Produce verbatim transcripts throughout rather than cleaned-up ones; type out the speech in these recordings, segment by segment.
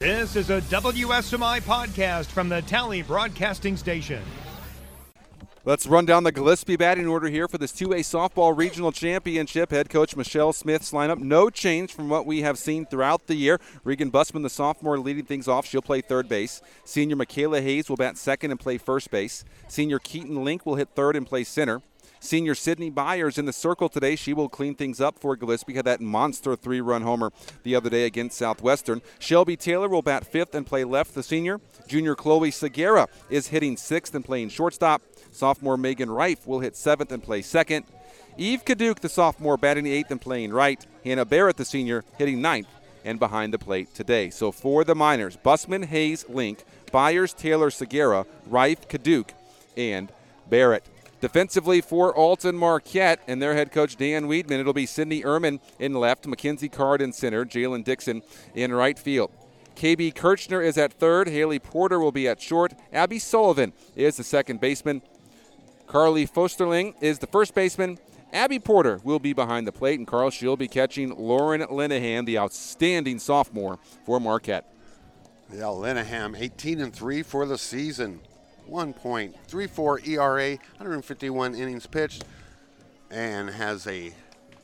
This is a W S M I podcast from the Tally Broadcasting Station. Let's run down the Gillespie batting order here for this two A softball regional championship. Head coach Michelle Smith's lineup, no change from what we have seen throughout the year. Regan Busman, the sophomore, leading things off. She'll play third base. Senior Michaela Hayes will bat second and play first base. Senior Keaton Link will hit third and play center. Senior Sydney Byers in the circle today. She will clean things up for Gillespie. Had that monster three-run homer the other day against Southwestern. Shelby Taylor will bat fifth and play left, the senior. Junior Chloe Segura is hitting sixth and playing shortstop. Sophomore Megan Reif will hit seventh and play second. Eve Kaduke, the sophomore, batting eighth and playing right. Hannah Barrett, the senior, hitting ninth and behind the plate today. So for the Miners, Busman, Hayes, Link, Byers, Taylor, Segura, Reif, Kaduke, and Barrett. Defensively for Alton Marquette and their head coach Dan Weedman, it'll be Sydney Ehrman in left, Mackenzie Card in center, Jalen Dixon in right field. K B Kirchner is at third, Haley Porter will be at short, Abby Sullivan is the second baseman, Carly Fosterling is the first baseman, Abby Porter will be behind the plate, and Carl, she'll be catching Lauren Linehan, the outstanding sophomore for Marquette. Yeah, Linehan, eighteen and three for the season. one point three four E R A, one hundred fifty-one innings pitched, and has a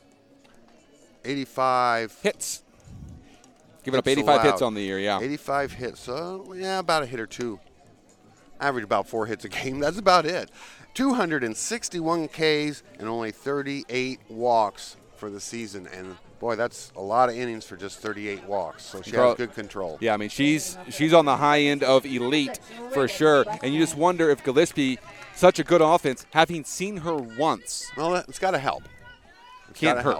eighty-five hits. Giving up eighty-five hits on the year, yeah. eighty-five hits, so yeah, about a hit or two. Average about four hits a game. That's about it. two hundred sixty-one Ks and only thirty-eight walks for the season, and boy, that's a lot of innings for just thirty-eight walks. So she has good control. Yeah, I mean, she's she's on the high end of elite for sure. And you just wonder if Gillespie, such a good offense, having seen her once. Well, it's got to help. It's Can't hurt. help.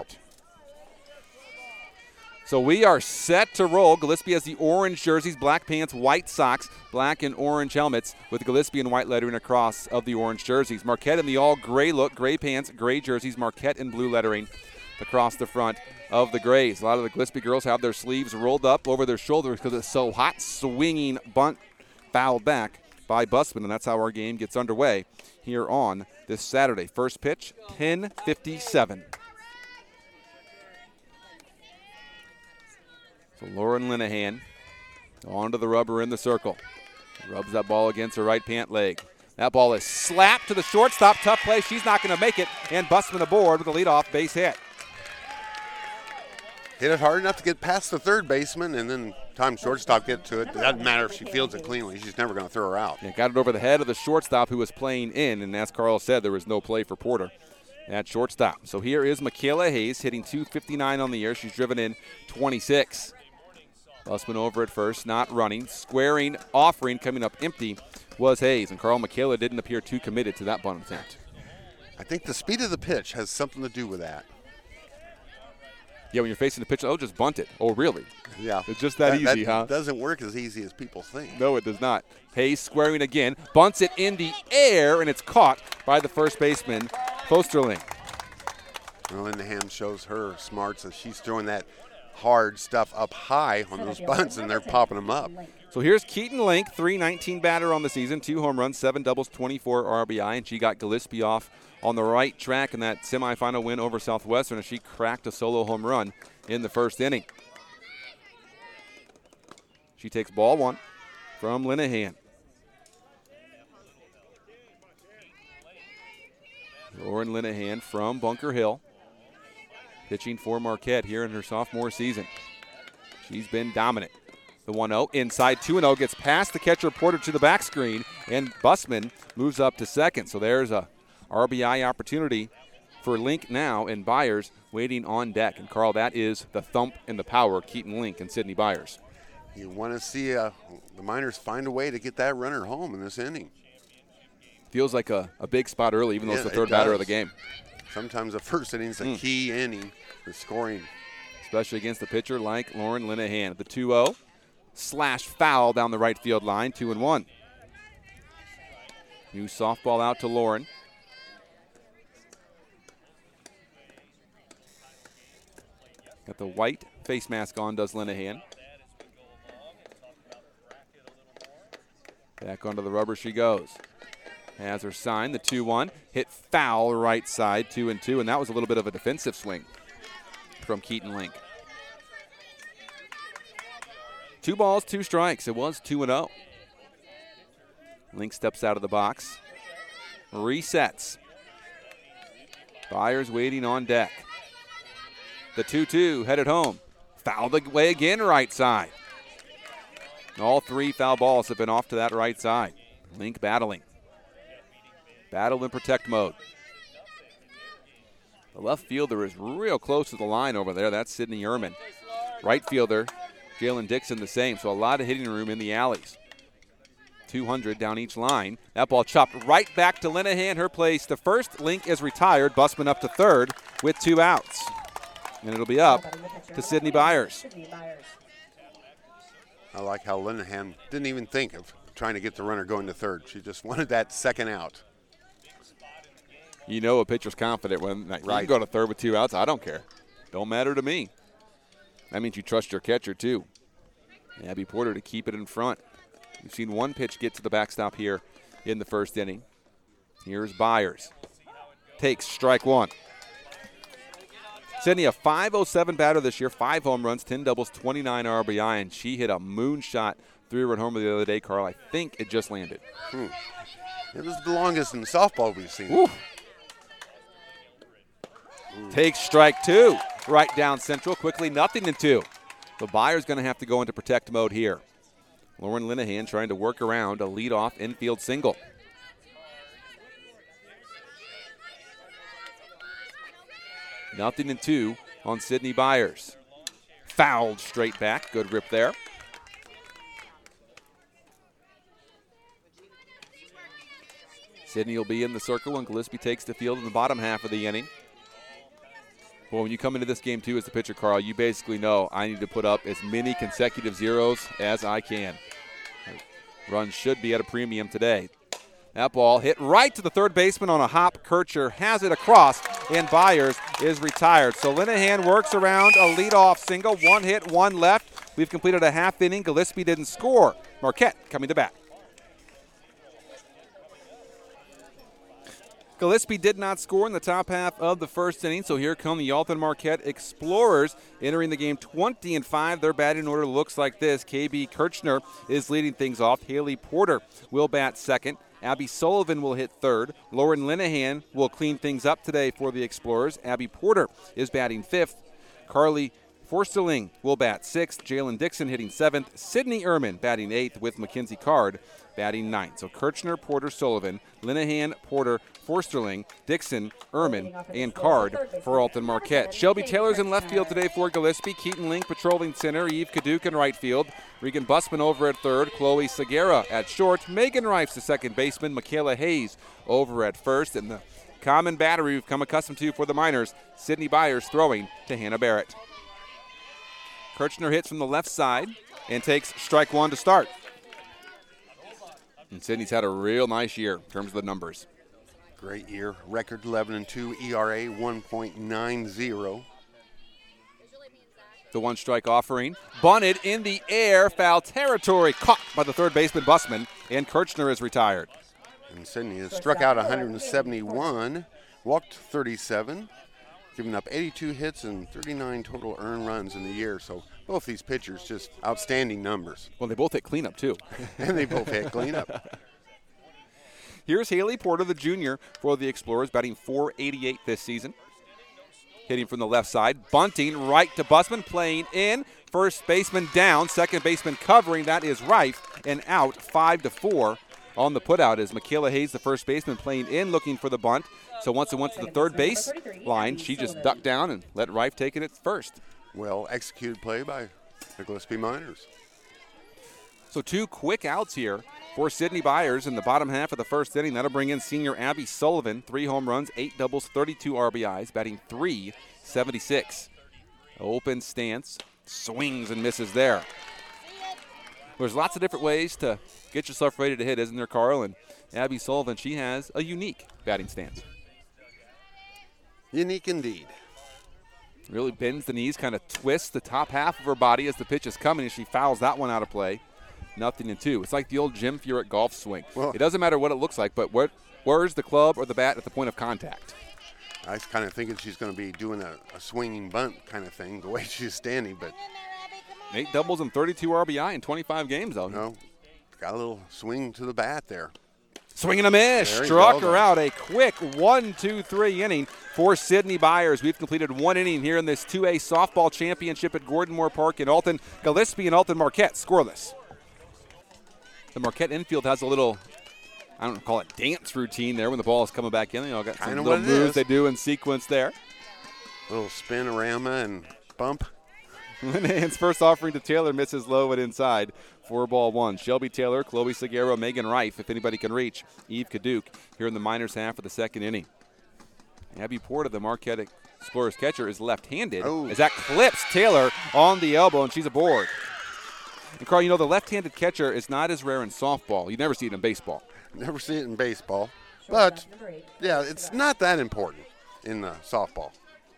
So we are set to roll. Gillespie has the orange jerseys, black pants, white socks, black and orange helmets with Gillespie and white lettering across of the orange jerseys. Marquette in the all gray look, gray pants, gray jerseys, Marquette in blue lettering across the front of the Grays. A lot of the Gillespie girls have their sleeves rolled up over their shoulders because it's so hot. Swinging bunt fouled back by Busman, and that's how our game gets underway here on this Saturday. First pitch, ten fifty-seven. So Lauren Linehan onto the rubber in the circle. Rubs that ball against her right pant leg. That ball is slapped to the shortstop. Tough play. She's not going to make it, and Busman aboard with a leadoff base hit. Hit it hard enough to get past the third baseman, and then time shortstop get to it. It doesn't matter if she fields it cleanly. She's never going to throw her out. Yeah, got it over the head of the shortstop who was playing in, and as Carl said, there was no play for Porter at shortstop. So here is Michaela Hayes hitting two fifty-nine on the year. She's driven in twenty-six. Busman over at first, not running. Squaring, offering, coming up empty was Hayes, and Carl Michaela didn't appear too committed to that bunt attempt. I think the speed of the pitch has something to do with that. Yeah, when you're facing the pitch, oh, just bunt it. Oh, really? Yeah. It's just that, that easy, that huh? Doesn't work as easy as people think. No, it does not. Hayes squaring again, bunts it in the air, and it's caught by the first baseman, Fosterling. Well, Linehan shows her smarts as she's throwing that hard stuff up high on those bunts, and they're popping them up. So here's Keaton Link, three nineteen batter on the season, two home runs, seven doubles, twenty-four R B I, and she got Gillespie off on the right track in that semifinal win over Southwestern as she cracked a solo home run in the first inning. She takes ball one from Linehan. Lauren Linehan from Bunker Hill, pitching for Marquette here in her sophomore season. She's been dominant. The one oh, inside two oh, gets past the catcher Porter to the back screen, and Busman moves up to second. So there's a R B I opportunity for Link now, and Byers waiting on deck. And, Carl, that is the thump and the power of Keaton Link and Sydney Byers. You want to see uh, the Miners find a way to get that runner home in this inning. Feels like a, a big spot early, even though Yeah, it's the third it batter does. of the game. Sometimes the first inning is a Mm. key inning for scoring. Especially against a pitcher like Lauren Linehan. The two oh, slash foul down the right field line, two and one. New softball out to Lauren. Got the white face mask on, does Linehan. Back onto the rubber she goes. Has her sign, the two one. Hit foul right side, two and two, and that was a little bit of a defensive swing from Keaton Link. two balls, two strikes. It was two and oh. Link steps out of the box. Resets. Byers waiting on deck. The two two headed home. Fouled away again, right side. All three foul balls have been off to that right side. Link battling. Battle in protect mode. The left fielder is real close to the line over there. That's Sydney Ehrman. Right fielder, Jalen Dixon, the same. So a lot of hitting room in the alleys. two hundred down each line. That ball chopped right back to Linehan. Her place to first. Link is retired. Busman up to third with two outs. And it'll be up to Sydney Byers. I like how Linehan didn't even think of trying to get the runner going to third. She just wanted that second out. You know a pitcher's confident when like, right. You can go to third with two outs. I don't care. Don't matter to me. That means you trust your catcher, too. Abby Porter to keep it in front. We've seen one pitch get to the backstop here in the first inning. Here's Byers. Takes strike one. Sydney, a five oh seven batter this year, five home runs, ten doubles, twenty-nine R B I, and she hit a moonshot three-run homer the other day, Carl. I think it just landed. Hmm. It was the longest in softball we've seen. Ooh. Ooh. Takes strike two. Right down central, quickly nothing to two. The Byers going to have to go into protect mode here. Lauren Linehan trying to work around a leadoff infield single. Nothing in two on Sydney Byers. Fouled straight back. Good rip there. Sydney will be in the circle when Gillespie takes the field in the bottom half of the inning. Well, when you come into this game, too, as the pitcher, Carl, you basically know I need to put up as many consecutive zeros as I can. Run should be at a premium today. That ball hit right to the third baseman on a hop. Kircher has it across, and Byers is retired. So Linehan works around a leadoff single. One hit, one left. We've completed a half inning. Gillespie didn't score. Marquette coming to bat. Gillespie did not score in the top half of the first inning, so here come the Alton Marquette Explorers entering the game twenty and five. Their batting order looks like this. K B Kirchner is leading things off. Haley Porter will bat second. Abby Sullivan will hit third. Lauren Linehan will clean things up today for the Explorers. Abby Porter is batting fifth. Carly Forsterling will bat sixth. Jalen Dixon hitting seventh. Sydney Ehrman batting eighth with Mackenzie Card batting ninth. So Kirchner, Porter, Sullivan, Linehan, Porter, Forsterling, Dixon, Ehrman, and Card for Alton Marquette. Shelby Taylor's in left field today for Gillespie. Keaton Link patrolling center. Eve Kaduk in right field. Regan Busman over at third. Chloe Segura at short. Megan Reif's the second baseman. Michaela Hayes over at first. And the common battery we've come accustomed to for the Miners, Sydney Byers throwing to Hannah Barrett. Kirchner hits from the left side and takes strike one to start. And Sydney's had a real nice year in terms of the numbers. Great year. Record eleven and two, E R A one point nine oh. The one strike offering. Bunted in the air. Foul territory. Caught by the third baseman, Busman. And Kirchner is retired. And Sydney has struck out one hundred seventy-one, walked thirty-seven, giving up eighty-two hits and thirty-nine total earned runs in the year. So both these pitchers just outstanding numbers. Well, they both hit cleanup, too. And they both hit cleanup. Here's Haley Porter, the junior, for the Explorers, batting four eighty-eight this season. Hitting from the left side. Bunting right to Busman, playing in. First baseman down, second baseman covering. That is Reif, and out five to four. On the putout is Michaela Hayes, the first baseman, playing in, looking for the bunt. So once it went to the third base line, she just ducked down and let Reif take it at first. Well executed play by the Gillespie Miners. So two quick outs here for Sydney Byers in the bottom half of the first inning. That'll bring in senior Abby Sullivan. Three home runs, eight doubles, thirty-two R B Is, batting three seventy-six. Open stance, swings and misses there. There's lots of different ways to get yourself ready to hit, isn't there, Carl? And Abby Sullivan, she has a unique batting stance. Unique indeed. Really bends the knees, kind of twists the top half of her body as the pitch is coming, and she fouls that one out of play. Nothing in two. It's like the old Jim Furyk golf swing. Well, it doesn't matter what it looks like, but where, where's the club or the bat at the point of contact? I was kind of thinking she's going to be doing a, a swinging bunt kind of thing, the way she's standing, but Eight doubles and thirty-two R B I in twenty-five games, though. No, got a little swing to the bat there. Swing and a miss. There you Struck go, her out. A quick one, two, three inning for Sydney Byers. We've completed one inning here in this two A softball championship at Gordon Moore Park in Alton. Gillespie and Alton Marquette scoreless. The Marquette infield has a little, I don't call it dance routine there when the ball is coming back in. You know, got some Kinda little what it moves is. they do in sequence there. Little spinorama and bump. Linehan's first offering to Taylor misses low and inside. Four ball one. Shelby Taylor, Chloe Seguero, Megan Reif, if anybody can reach. Eve Kaduk here in the minors half of the second inning. Abby Porter, the Marquette Explorers catcher, is left-handed. Oh. As that clips Taylor on the elbow, and she's aboard. And Carl, you know, the left-handed catcher is not as rare in softball. You never see it in baseball. Never see it in baseball. But, yeah, it's not that important in uh, softball.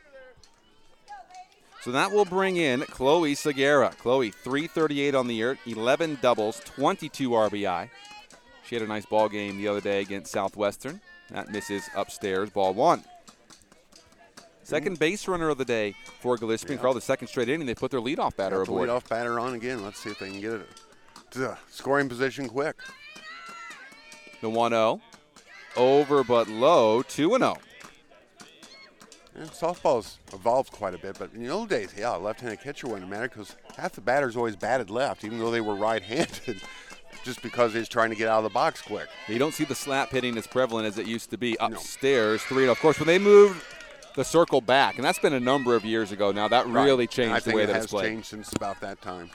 So that will bring in Chloe Seguera. Chloe, three thirty-eight on the year, eleven doubles, twenty-two R B I. She had a nice ball game the other day against Southwestern. That misses upstairs, ball one. Second base runner of the day for Gillespie. And Carl, the second straight inning, they put their leadoff batter Got the aboard. leadoff batter on again. Let's see if they can get it to the scoring position quick. The one oh. Over but low, two and oh. Yeah, softball's evolved quite a bit, but in the old days, yeah, left-handed catcher wouldn't matter because half the batters always batted left, even though they were right-handed, just because they was trying to get out of the box quick. You don't see the slap hitting as prevalent as it used to be upstairs. three and oh. Of course, when they moved the circle back, and that's been a number of years ago now, that Right. really And changed I the think way it that has it's played. changed since about that time.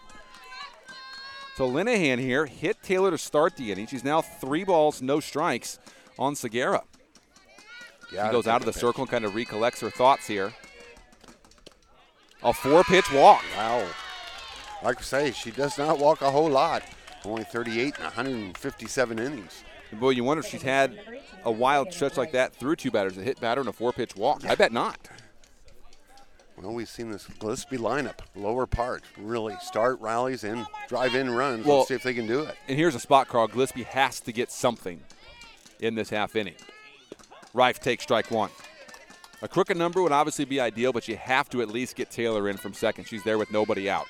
So Linehan here hit Taylor to start the inning. She's now three balls, no strikes on Seguera. Yeah, She goes out of the circle and kind of recollects her thoughts here. A four-pitch walk. Wow. Like I say, she does not walk a whole lot. Only thirty-eight and one hundred fifty-seven innings. And boy, you wonder if she's had a wild stretch like that through two batters, a hit batter and a four-pitch walk. I bet not. Well, we've seen this Gillespie lineup, lower part, really start rallies and drive in runs. Well, Let's see if they can do it. And here's a spot, Carl. Gillespie has to get something in this half inning. Reif takes strike one. A crooked number would obviously be ideal, but you have to at least get Taylor in from second. She's there with nobody out.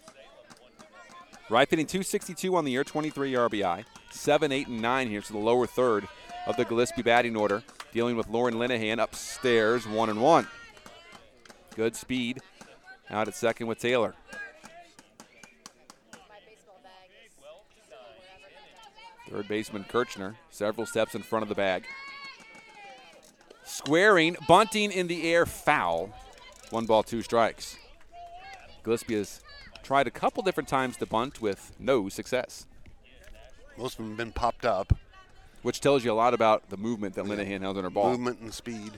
Reif hitting two sixty-two on the year, twenty-three R B I. seven, eight, and nine here to the lower third of the Gillespie batting order. Dealing with Lauren Linehan upstairs, one and one. Good speed out at second with Taylor. Third baseman Kirchner, several steps in front of the bag. Squaring, bunting in the air, foul. One ball, two strikes. Gillespie has tried a couple different times to bunt with no success. Most of them have been popped up. Which tells you a lot about the movement that Linehan has on her ball. Movement and speed.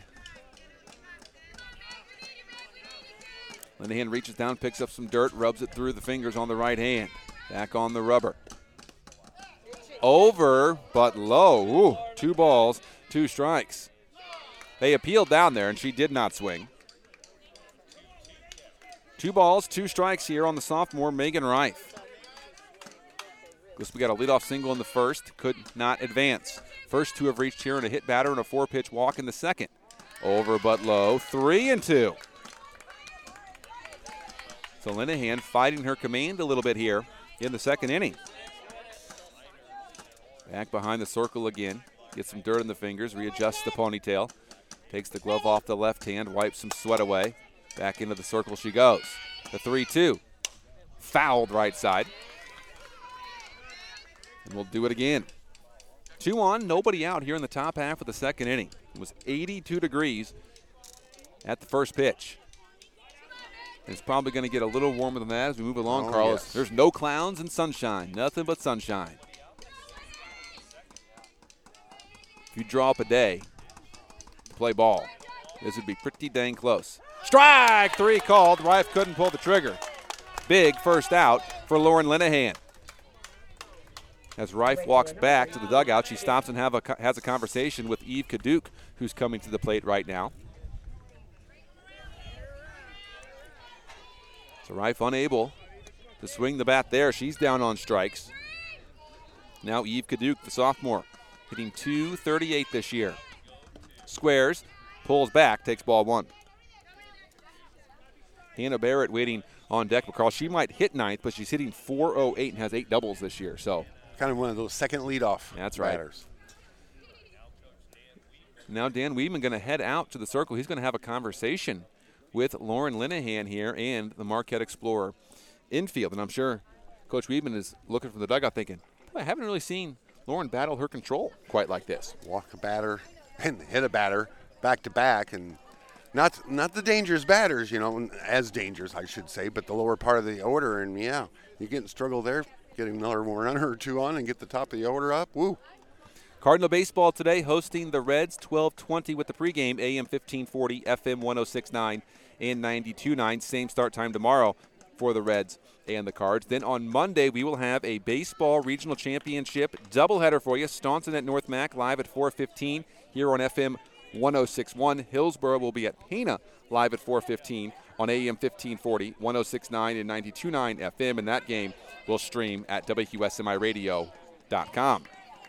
Linehan reaches down, picks up some dirt, rubs it through the fingers on the right hand. Back on the rubber. Over, but low. Ooh, two balls, two strikes. They appealed down there, and she did not swing. Two balls, two strikes here on the sophomore, Megan Reif. We got a leadoff single in the first, could not advance. First two have reached here in a hit batter and a four-pitch walk in the second. Over but low, three and two. So Linehan fighting her command a little bit here in the second inning. Back behind the circle again. Gets some dirt in the fingers, readjusts the ponytail. Takes the glove off the left hand, wipes some sweat away. Back into the circle she goes. The three two. Fouled right side. And we'll do it again. Two on, nobody out here in the top half of the second inning. It was eighty-two degrees at the first pitch. And it's probably going to get a little warmer than that as we move along, Oh, Carlos. yes. There's no clouds and sunshine. Nothing but sunshine. If you draw up a day to play ball, this would be pretty dang close. Strike three called. Reif couldn't pull the trigger. Big first out for Lauren Linehan. As Reif walks back to the dugout, she stops and have a, has a conversation with Eve Kaduk, who's coming to the plate right now. So Reif unable to swing the bat there. She's down on strikes. Now Eve Kaduk, the sophomore, hitting two thirty-eight this year. Squares, pulls back, takes ball one. Hannah Barrett waiting on deck. But Carl, she might hit ninth, but she's hitting four oh eight and has eight doubles this year. So kind of one of those second leadoff That's right. batters. Now Dan Weedman going to head out to the circle. He's going to have a conversation with Lauren Linehan here and the Marquette Explorer infield. And I'm sure Coach Weedman is looking from the dugout thinking, I haven't really seen Lauren battle her control quite like this. Walk a batter and hit a batter back to back, and not not the dangerous batters, you know, as dangerous I should say, but the lower part of the order. And yeah, you get in struggle there, getting another runner or two on and get the top of the order up. Woo. Cardinal baseball today hosting the Reds, twelve twenty with the pregame, A M fifteen forty, F M one oh six point nine and ninety-two point nine. Same start time tomorrow for the Reds and the Cards. Then on Monday, we will have a baseball regional championship doubleheader for you. Staunton at North Mac live at four fifteen here on F M one oh six point one. Hillsboro will be at Pana live at four fifteen on A M fifteen forty, one oh six point nine and ninety-two point nine F M. And that game will stream at W Q S M I radio dot com.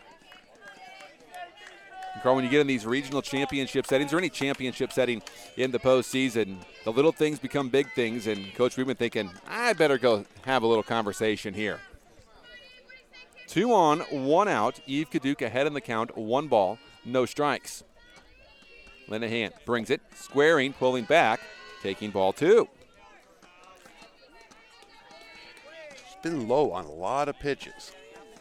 Carl, when you get in these regional championship settings or any championship setting in the postseason, the little things become big things, and Coach Weedman thinking, I better go have a little conversation here. Two on, one out. Eve Kaduk ahead in the count, one ball, no strikes. Linehan brings it, squaring, pulling back, taking ball two. It's been low on a lot of pitches.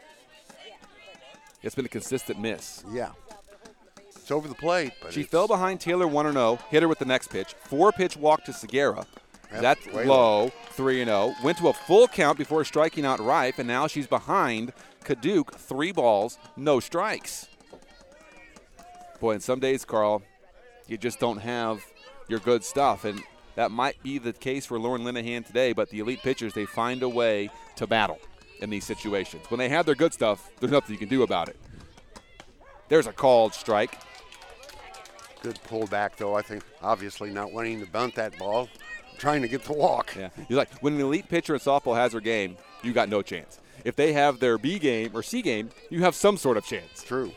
It's been a consistent miss. Yeah. It's over the plate. But she it's fell behind Taylor one and oh, hit her with the next pitch. Four-pitch walk to Segura. That's low, low, three and oh. Went to a full count before striking out Rife, and now she's behind Kaduk, three balls, no strikes. Boy, and some days, Carl, you just don't have your good stuff, and that might be the case for Lauren Linehan today, but the elite pitchers, they find a way to battle in these situations. When they have their good stuff, there's nothing you can do about it. There's a called strike. Good pullback, though. I think obviously not wanting to bunt that ball, trying to get the walk. Yeah, you're like, when an elite pitcher in softball has their game, you got no chance. If they have their B game or C game, you have some sort of chance. True.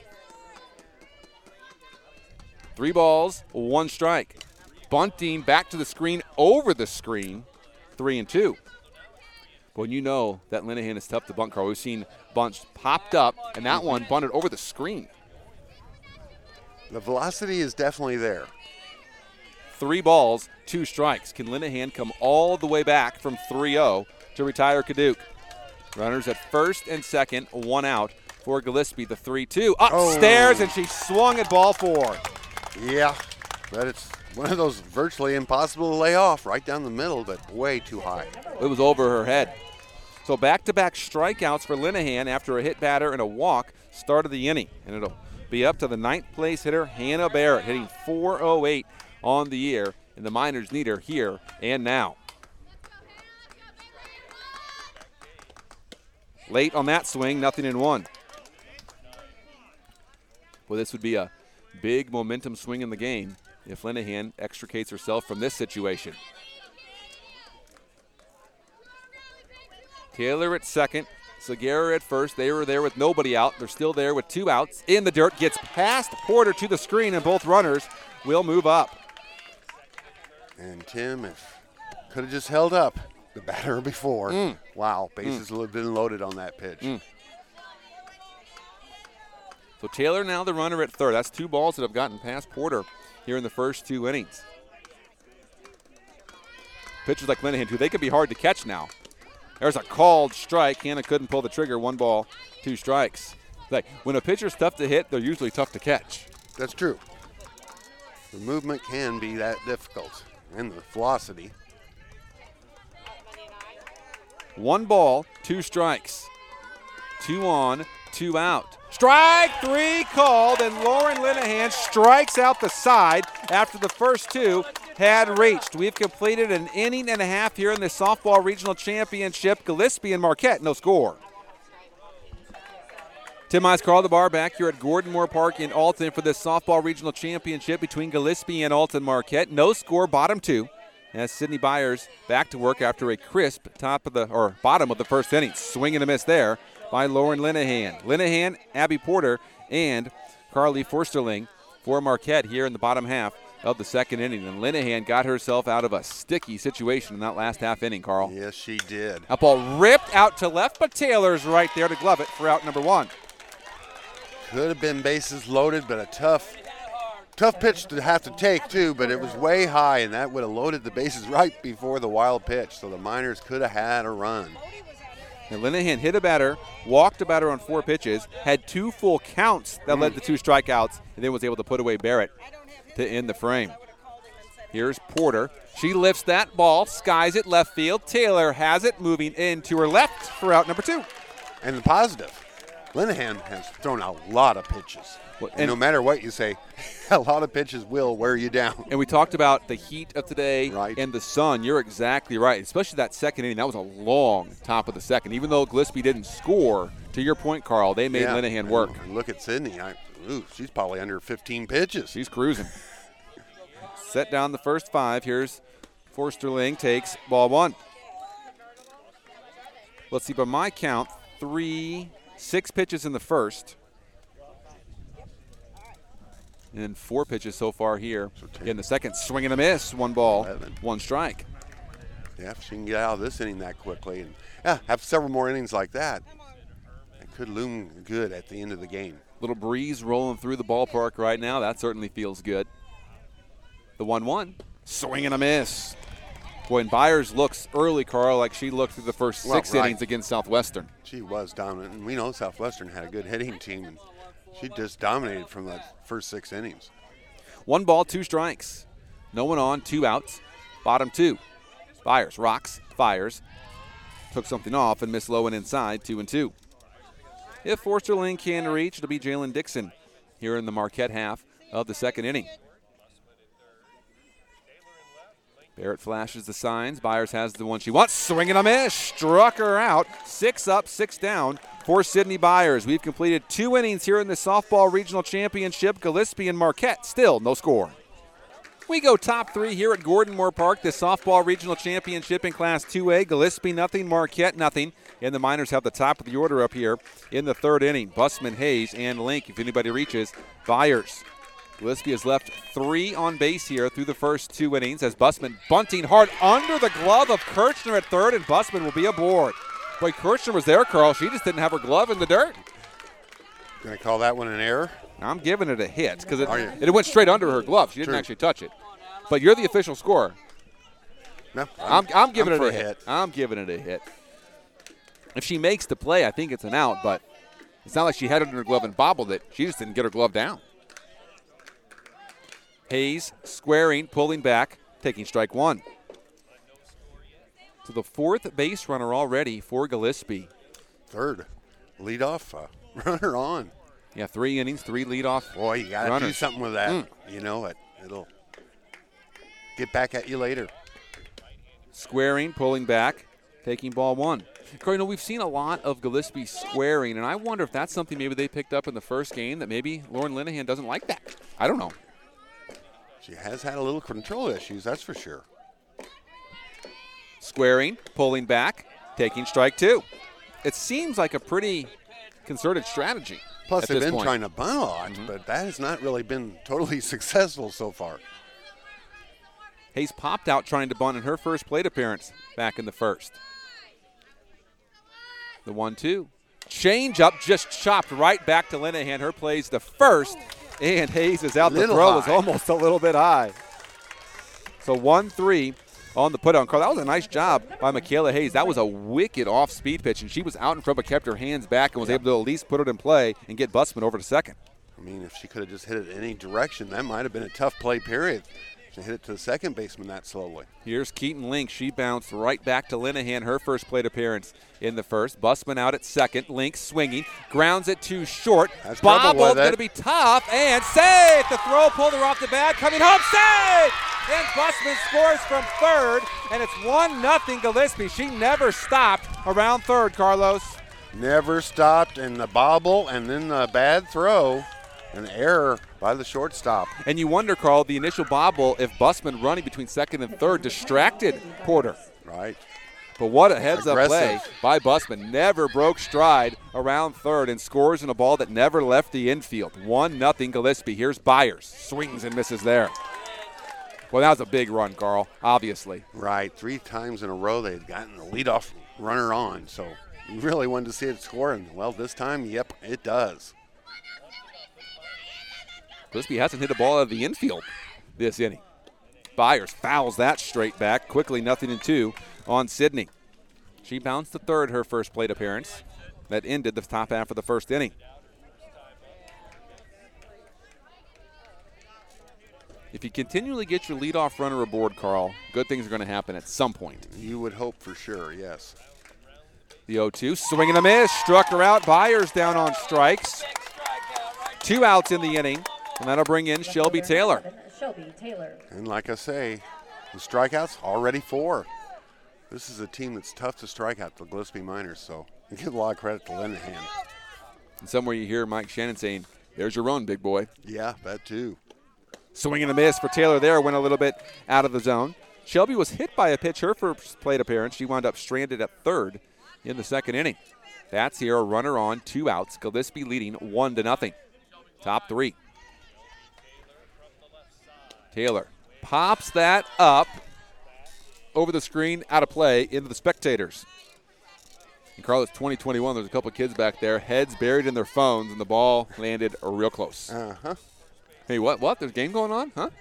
Three balls, one strike. Bunting back to the screen, over the screen, three and two. When you know that Linehan is tough to bunt, Carl, we've seen bunts popped up, and that one bunted over the screen. The velocity is definitely there. Three balls, two strikes. Can Linehan come all the way back from three oh to retire Kaduk? Runners at first and second, one out for Gillespie, the three two. Upstairs, oh. And she swung at ball four. Yeah, but it's one of those virtually impossible to lay off, right down the middle, but way too high. It was over her head. So back-to-back strikeouts for Linehan after a hit batter and a walk started the inning. And it'll be up to the ninth place hitter, Hannah Barrett, hitting four oh eight on the year. And the Miners need her here and now. Late on that swing, nothing in one. Well, this would be a big momentum swing in the game if Linehan extricates herself from this situation. Taylor at second, Segura at first. They were there with nobody out. They're still there with two outs. In the dirt, gets past Porter to the screen, and both runners will move up. And Tim, if could have just held up the batter before. Mm. Wow, bases Mm. would have been loaded on that pitch. Mm. So Taylor now the runner at third. That's two balls that have gotten past Porter here in the first two innings. Pitchers like Linehan, too, they could be hard to catch now. There's a called strike. Hannah couldn't pull the trigger. One ball, two strikes. Like when a pitcher's tough to hit, they're usually tough to catch. That's true. The movement can be that difficult, and the velocity. One ball, two strikes. Two on, two out. Strike three called, and Lauren Linehan strikes out the side after the first two had reached. We've completed an inning and a half here in the softball regional championship. Gillespie and Marquette, no score. Tim Mize, Carl, the bar back here at Gordon Moore Park in Alton for this softball regional championship between Gillespie and Alton Marquette. No score, bottom two. As Sydney Byers back to work after a crisp top of the or bottom of the first inning. Swing and a miss there by Lauren Linehan. Linehan, Abby Porter, and Carly Forsterling for Marquette here in the bottom half of the second inning. And Linehan got herself out of a sticky situation in that last half inning, Carl. Yes, she did. That ball ripped out to left, but Taylor's right there to glove it for out number one. Could have been bases loaded, but a tough, tough pitch to have to take, too. But it was way high, and that would have loaded the bases right before the wild pitch. So the Miners could have had a run. And Linehan hit a batter, walked a batter on four pitches, had two full counts that mm. led to two strikeouts, and then was able to put away Barrett to end the frame. Here's Porter. She lifts that ball, skies it left field. Taylor has it, moving in to her left for out number two. And the positive, Linehan has thrown a lot of pitches. Well, and, and no matter what you say, a lot of pitches will wear you down. And we talked about the heat of today right. and the sun. You're exactly right, especially that second inning. That was a long top of the second. Even though Gillespie didn't score, to your point, Carl, they made yeah. Linehan work. And look at Sydney. I, ooh, she's probably under fifteen pitches. She's cruising. Set down the first five. Here's Forsterling takes ball one. Let's see, by my count, three, six pitches in the first. And four pitches so far here so in the second. Swing and a miss. One ball, eleven. One strike. Yeah, if she can get out of this inning that quickly and yeah, have several more innings like that, it could loom good at the end of the game. Little breeze rolling through the ballpark right now. That certainly feels good. The one one. Swing and a miss. Boy, and Byers looks early, Carl, like she looked through the first well, six right. innings against Southwestern. She was dominant, and we know Southwestern had a good hitting team. And she just dominated from the first six innings. One ball, two strikes. No one on, two outs. Bottom two. Byers rocks, fires. Took something off and missed low and inside, two and two. If Forsterling can reach, it'll be Jalen Dixon here in the Marquette half of the second inning. Barrett flashes the signs. Byers has the one she wants. Swing and a miss. Struck her out. Six up, six down for Sydney Byers. We've completed two innings here in the softball regional championship. Gillespie and Marquette still no score. We go top three here at Gordon Moore Park, the softball regional championship in Class two A. Gillespie nothing, Marquette nothing. And the Miners have the top of the order up here in the third inning. Busman, Hayes, and Link, if anybody reaches. Byers. Gillespie has left three on base here through the first two innings as Busman bunting hard under the glove of Kirchner at third, and Busman will be aboard. Boy, Kirchner was there, Carl. She just didn't have her glove in the dirt. Going to call that one an error? I'm giving it a hit because it, it went straight under her glove. She didn't True. actually touch it. But you're the official scorer. No, I'm, I'm, I'm giving I'm it a, a hit. hit. I'm giving it a hit. If she makes the play, I think it's an out, but it's not like she had it in her glove and bobbled it. She just didn't get her glove down. Hayes squaring, pulling back, taking strike one. So the fourth base runner already for Gillespie. Third. Leadoff uh, runner on. Yeah, three innings, three leadoff. Boy, you got to do something with that. Mm. You know it. It'll get back at you later. Squaring, pulling back, taking ball one. Corey, you know, we've seen a lot of Gillespie squaring, and I wonder if that's something maybe they picked up in the first game that maybe Lauren Linehan doesn't like that. I don't know. She has had a little control issues, that's for sure. Squaring, pulling back, taking strike two. It seems like a pretty concerted strategy. Plus, they've been point. trying to bunt a lot, mm-hmm. but that has not really been totally successful so far. Hayes popped out trying to bunt in her first plate appearance back in the first. The one two. Change up, just chopped right back to Linehan. Her plays the first, and Hayes is out. The throw was almost a little bit high. So one three on the put on. Carl, that was a nice job by Michaela Hayes. That was a wicked off-speed pitch, and she was out in front but kept her hands back and was yep. able to at least put it in play and get Busman over to second. I mean, if she could have just hit it any direction, that might have been a tough play period. She hit it to the second baseman that slowly. Here's Keaton Link. She bounced right back to Linehan, her first plate appearance in the first. Busman out at second. Link swinging. Grounds it too short. Bobble going to be tough and safe. The throw pulled her off the bat. Coming home, safe! And Busman scores from third, and it's one nothing Gillespie. She never stopped around third, Carlos. Never stopped, and the bobble and then the bad throw. An error by the shortstop. And you wonder, Carl, the initial bobble, if Busman running between second and third distracted Porter. Right. But what a heads-up play by Busman. Never broke stride around third and scores in a ball that never left the infield. one nothing Gillespie. Here's Byers. Swings and misses there. Well, that was a big run, Carl, obviously. Right. Three times in a row they had gotten the leadoff runner on. So you really wanted to see it score. And, well, this time, yep, it does. Gillespie hasn't hit a ball out of the infield this inning. Byers fouls that straight back. Quickly, nothing in two on Sydney. She bounced to third her first plate appearance. That ended the top half of the first inning. If you continually get your leadoff runner aboard, Carl, good things are going to happen at some point. You would hope for sure, yes. The oh two, swing and a miss, struck her out. Byers down on strikes. Two outs in the inning, and that'll bring in Shelby Taylor. Shelby Taylor. And like I say, the strikeouts already four. This is a team that's tough to strike out, the Gillespie Miners, so you give a lot of credit to Linehan. And somewhere you hear Mike Shannon saying, there's your run, big boy. Yeah, that too. Swing and a miss for Taylor there, went a little bit out of the zone. Shelby was hit by a pitch her first plate appearance. She wound up stranded at third in the second inning. That's here, a runner on, two outs. Gillespie leading one to nothing. Top three. Taylor pops that up over the screen, out of play, into the spectators. And Carl, it's twenty twenty-one. There's a couple kids back there, heads buried in their phones, and the ball landed real close. Uh-huh. Hey, what, what? There's a game going on? Huh?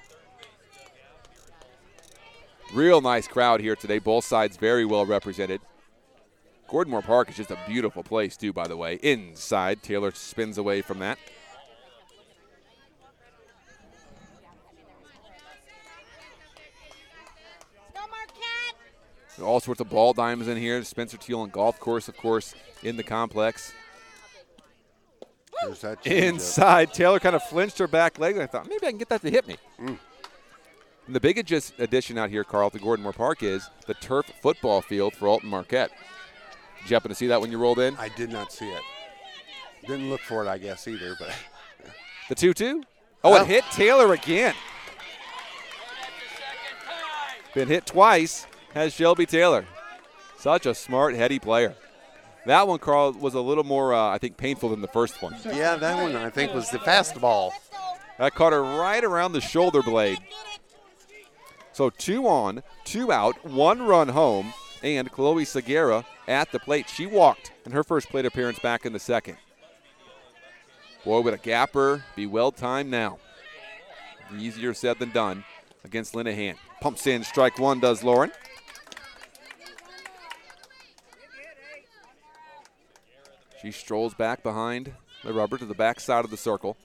Real nice crowd here today. Both sides very well represented. Gordon Moore Park is just a beautiful place, too, by the way. Inside, Taylor spins away from that. All sorts of ball diamonds in here. Spencer Thielen golf course, of course, in the complex. There's that Inside, Taylor kind of flinched her back leg. I thought, maybe I can get that to hit me. Mm. And the big addi- addition out here, Carl, to Gordon Moore Park is the turf football field for Alton Marquette. Did you happen to see that when you rolled in? I did not see it. Didn't look for it, I guess, either. But the two two? Oh, oh, it hit Taylor again. Been hit twice, has Shelby Taylor. Such a smart, heady player. That one, Carl, was a little more, uh, I think, painful than the first one. Yeah, that one, I think, was the fastball. That caught her right around the shoulder blade. So two on, two out, one run home, and Chloe Segura at the plate. She walked in her first plate appearance back in the second. Boy, would a gapper be well-timed now. Easier said than done against Linehan. Pumps in, strike one does Lauren. She strolls back behind the rubber to the back side of the circle.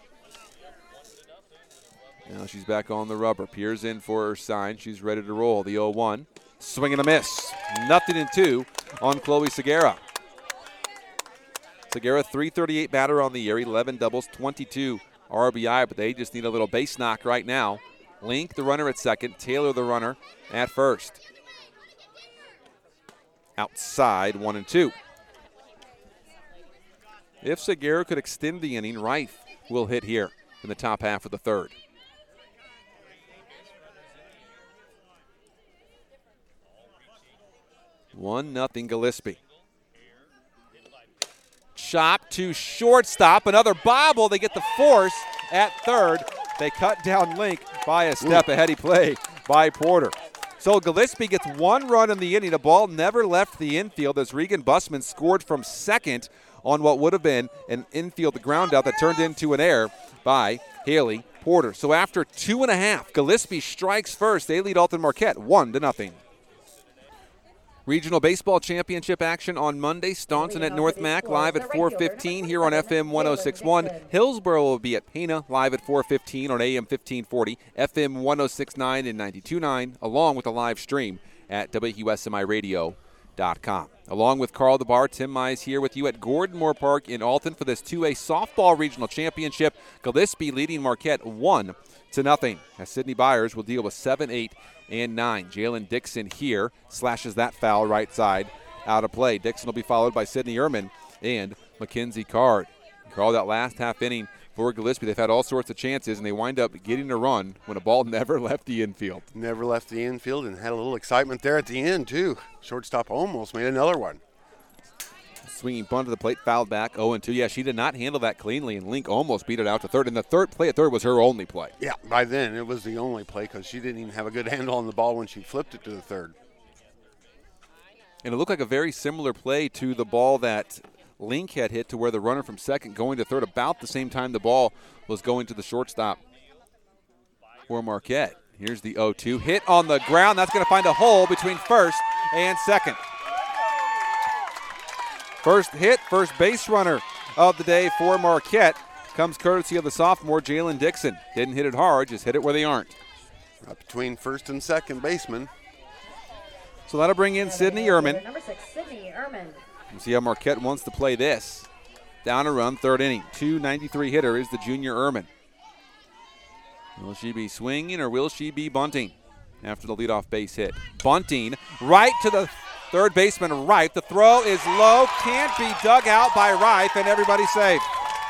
Now she's back on the rubber. Peers in for her sign. She's ready to roll. The oh one. Swing and a miss. Nothing in two on Chloe Segura. Segura, three thirty-eight batter on the year, eleven doubles, twenty-two R B I, but they just need a little base knock right now. Link, the runner at second. Taylor, the runner at first. Outside, one and two. If Segura could extend the inning, Reif will hit here in the top half of the third. One nothing Gillespie. Chop to shortstop. Another bobble. They get the force at third. They cut down Link by a step. Ooh. A heady play by Porter. So Gillespie gets one run in the inning. The ball never left the infield as Regan Bussman scored from second on what would have been an infield ground out that turned into an error by Haley Porter. So after two and a half, Gillespie strikes first. They lead Alton Marquette one to nothing. Regional Baseball Championship action on Monday. Staunton at North Mac live at four fifteen here on F M one oh six point one. Hillsboro will be at Pana live at four fifteen on A M fifteen forty, F M one oh six point nine and ninety-two point nine, along with a live stream at W S M I radio dot com. Along with Carl DeBar, Tim Mize here with you at Gordon Moore Park in Alton for this two A softball regional championship. Gillespie leading Marquette one to nothing as Sydney Byers will deal with seven, eight, and nine. Jalen Dixon here slashes that foul right side out of play. Dixon will be followed by Sydney Ehrman and Mackenzie Card. Carl, that last half inning for Gillespie, they've had all sorts of chances, and they wind up getting a run when a ball never left the infield. Never left the infield and had a little excitement there at the end, too. Shortstop almost made another one. Swinging bunt to the plate, fouled back, oh and two. Yeah, she did not handle that cleanly, and Link almost beat it out to third. And the third play at third was her only play. Yeah, by then it was the only play because she didn't even have a good handle on the ball when she flipped it to the third. And it looked like a very similar play to the ball that Link had hit, to where the runner from second going to third about the same time the ball was going to the shortstop for Marquette. Here's the oh two. Hit on the ground. That's going to find a hole between first and second. First hit, first base runner of the day for Marquette comes courtesy of the sophomore Jalen Dixon. Didn't hit it hard, just hit it where they aren't. Right between first and second baseman. So that'll bring in Sydney Ehrman. Number six, Sydney Ehrman. We'll see how Marquette wants to play this. Down a run, third inning. two ninety-three hitter is the junior Ehrman. Will she be swinging or will she be bunting after the leadoff base hit? Bunting right to the third baseman, Reif. The throw is low, can't be dug out by Reif, and everybody's safe.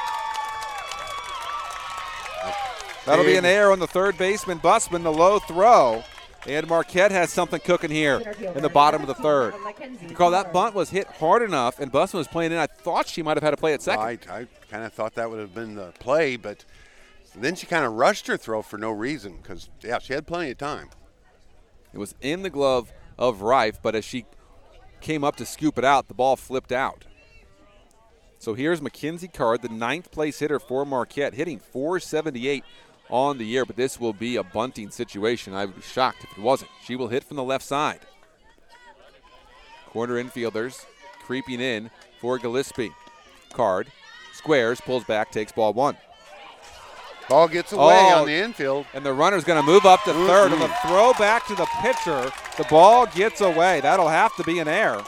That'll be an error on the third baseman, Busman, the low throw. And Marquette has something cooking here in the bottom of the third. Recall that bunt was hit hard enough, and Busman was playing in. I thought she might have had to play at second. I, I kind of thought that would have been the play, but then she kind of rushed her throw for no reason because, yeah, she had plenty of time. It was in the glove of Reif, but as she came up to scoop it out, the ball flipped out. So here's Mackenzie Card, the ninth place hitter for Marquette, hitting four seventy-eight on the year, but this will be a bunting situation. I would be shocked if it wasn't. She will hit from the left side. Corner infielders creeping in for Gillespie. Card squares, pulls back, takes ball one. Ball gets away oh, on the infield. And the runner's going to move up to third. Mm-hmm. On the throw back to the pitcher, the ball gets away. That'll have to be an error.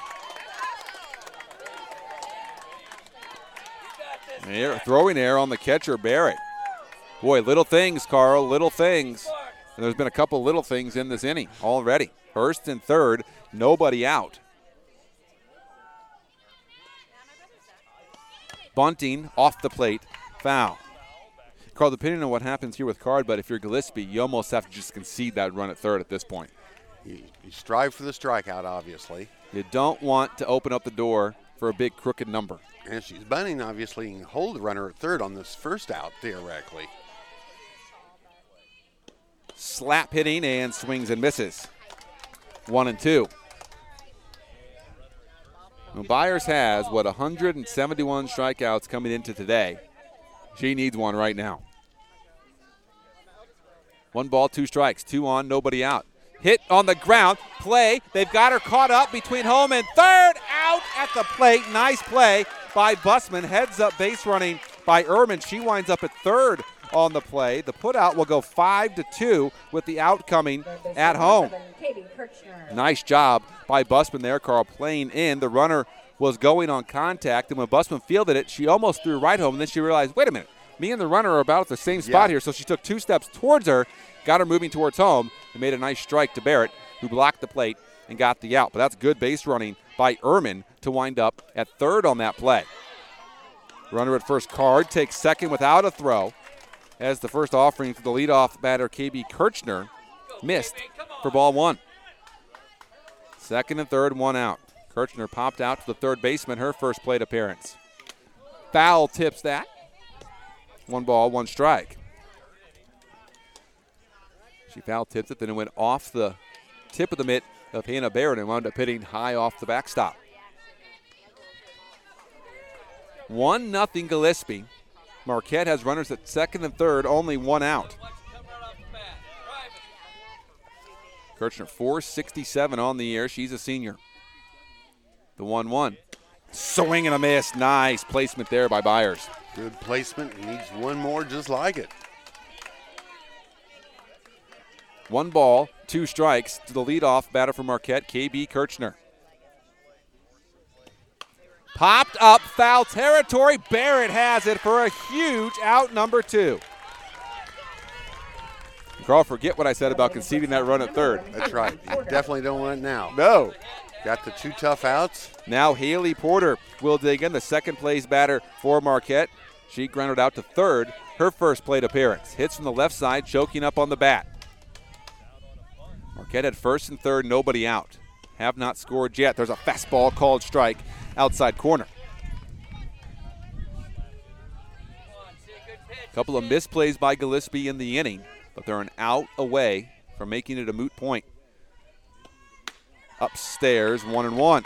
Air, throwing error on the catcher, Barrett. Boy, little things, Carl, little things. And there's been a couple little things in this inning already. First and third, nobody out. Bunting off the plate, foul. Carl, depending on what happens here with Card, but if you're Gillespie, you almost have to just concede that run at third at this point. You, you strive for the strikeout, obviously. You don't want to open up the door for a big crooked number. And if she's bunting, obviously, you can hold the runner at third on this first out, theoretically. Slap hitting and swings and misses. One and two. Now Byers has, what, one hundred seventy-one strikeouts coming into today. She needs one right now. One ball, two strikes, two on, nobody out. Hit on the ground, play. They've got her caught up between home and third, out at the plate. Nice play by Busman. Heads up base running by Ehrman. She winds up at third on the play. The put out will go five to two with the out coming at home. Nice job by Busman there, Carl, playing in. The runner was going on contact, and when Busman fielded it, she almost threw right home, and then she realized, wait a minute, me and the runner are about at the same spot yeah. here, so she took two steps towards her, got her moving towards home, and made a nice strike to Barrett, who blocked the plate and got the out. But that's good base running by Ehrman to wind up at third on that play. Runner at first, Card takes second without a throw, as the first offering for the leadoff batter, K B Kirchner, missed for ball one. Second and third, one out. Kirchner popped out to the third baseman, her first plate appearance. Foul tips that. One ball, one strike. She foul tips it, then it went off the tip of the mitt of Hannah Barrett and wound up hitting high off the backstop. One nothing Gillespie. Marquette has runners at second and third, only one out. Kirchner, four sixty-seven on the year. She's a senior. The one one. Swing and a miss. Nice placement there by Byers. Good placement. Needs one more just like it. One ball, two strikes to the leadoff batter for Marquette, K B Kirchner. Popped up, foul territory. Barrett has it for a huge out, number two. Carl, forget what I said about conceding that run at third. That's right. You definitely don't want it now. No. Got the two tough outs. Now Haley Porter will dig in, the second place batter for Marquette. She grounded out to third, her first plate appearance. Hits from the left side, choking up on the bat. Marquette at first and third, nobody out. Have not scored yet. There's a fastball called strike outside corner. A couple of misplays by Gillespie in the inning, but they're an out away from making it a moot point. Upstairs, one and one.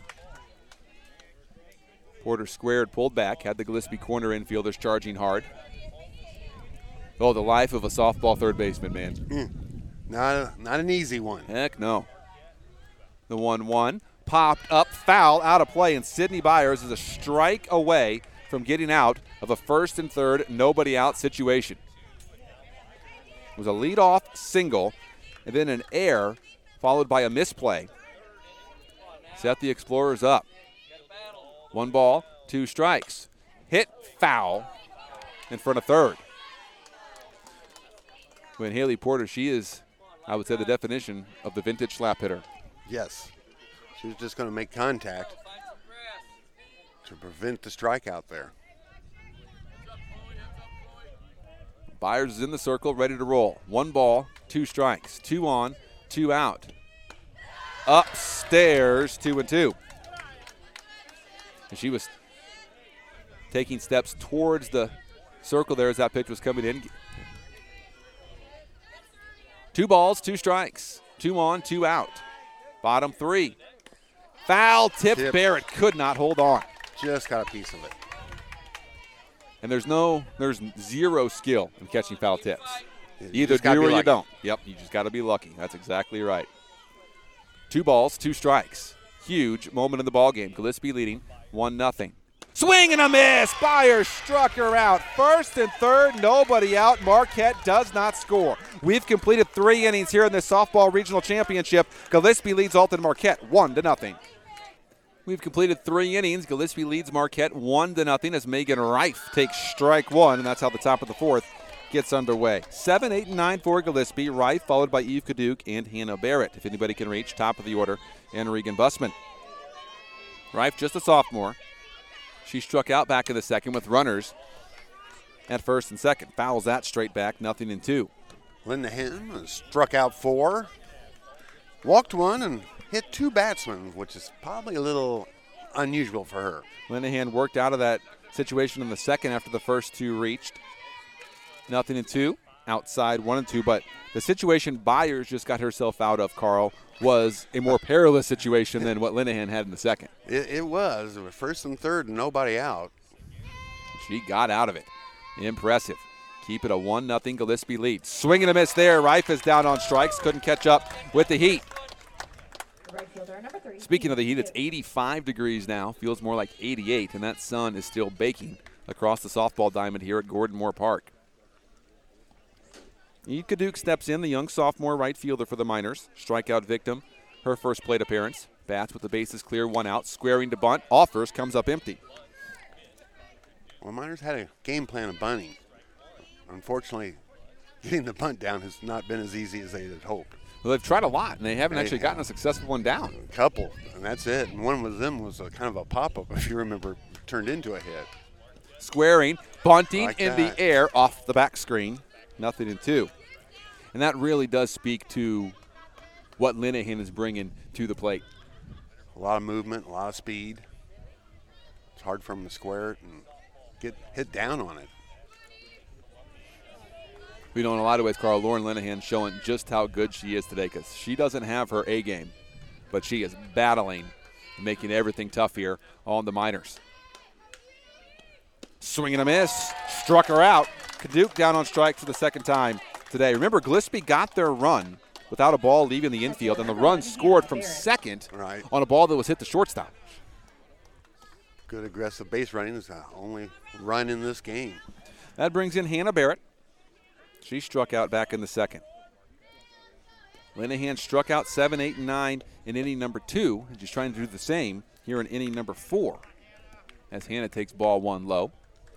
Porter squared, pulled back, had the Gillespie corner infielders charging hard. Oh, the life of a softball third baseman, man. Mm. Not, a, not an easy one. Heck no. The one one. Popped up, foul, out of play, and Sidney Byers is a strike away from getting out of a first and third, nobody out situation. It was a leadoff single, and then an error followed by a misplay. Set the Explorers up. One ball, two strikes. Hit foul in front of third. When Haley Porter, she is, I would say, the definition of the vintage slap hitter. Yes. She was just going to make contact to prevent the strikeout there. Byers is in the circle, ready to roll. One ball, two strikes. Two on, two out. Upstairs, two and two. And she was taking steps towards the circle there as that pitch was coming in. Two balls, two strikes. Two on, two out. Bottom three. Foul tip. Tip. Barrett could not hold on. Just got a piece of it. And there's no, there's zero skill in catching foul tips. You Either just gotta do be or you lucky. don't. Yep, you just got to be lucky. That's exactly right. Two balls, two strikes. Huge moment in the ball game. Gillespie leading one nothing. Swing and a miss. Byers struck her out. First and third, nobody out. Marquette does not score. We've completed three innings here in this softball regional championship. Gillespie leads Alton Marquette one to nothing. We've completed three innings. Gillespie leads Marquette one to nothing as Megan Reif takes strike one, and that's how the top of the fourth gets underway. Seven, eight, and nine for Gillespie. Reif followed by Eve Kaduk and Hannah Barrett. If anybody can reach, top of the order, and Regan Bussman. Reif, just a sophomore. She struck out back in the second with runners at first and second. Fouls that straight back, nothing in two. Linda Hinton struck out four, walked one, and hit two batsmen, which is probably a little unusual for her. Linehan worked out of that situation in the second after the first two reached. Nothing in two, outside one and two, but the situation Byers just got herself out of, Carl, was a more perilous situation than what Linehan had in the second. It, it was. It was first and third and nobody out. She got out of it. Impressive. Keep it a one nothing Gillespie lead. Swing and a miss there. Reif is down on strikes. Couldn't catch up with the heat. Speaking of the heat, it's eighty-five degrees now. Feels more like eighty-eight, and that sun is still baking across the softball diamond here at Gordon Moore Park. Eve Kaduk steps in, the young sophomore right fielder for the Miners. Strikeout victim, her first plate appearance. Bats with the bases clear, one out. Squaring to bunt. Offers, comes up empty. Well, Miners had a game plan of bunting. Unfortunately, getting the bunt down has not been as easy as they had hoped. Well, they've tried a lot, and they haven't They actually have. gotten a successful one down. A couple, and that's it. And one of them was a kind of a pop-up, if you remember, turned into a hit. Squaring, bunting Like in that. the air off the back screen. Nothing in two. And that really does speak to what Linehan is bringing to the plate. A lot of movement, a lot of speed. It's hard for him to square it and get hit down on it. We know in a lot of ways, Carl, Lauren Linehan showing just how good she is today because she doesn't have her A game, but she is battling, making everything tough here on the Miners. Swing and a miss. Struck her out. Kaduk down on strike for the second time today. Remember, Gillespie got their run without a ball leaving the infield, and the run scored from second Right. on a ball that was hit to shortstop. Good aggressive base running is the only run in this game. That brings in Hannah Barrett. She struck out back in the second. Linehan struck out seven, eight, and nine in inning number two, and she's trying to do the same here in inning number four as Hannah takes ball one low.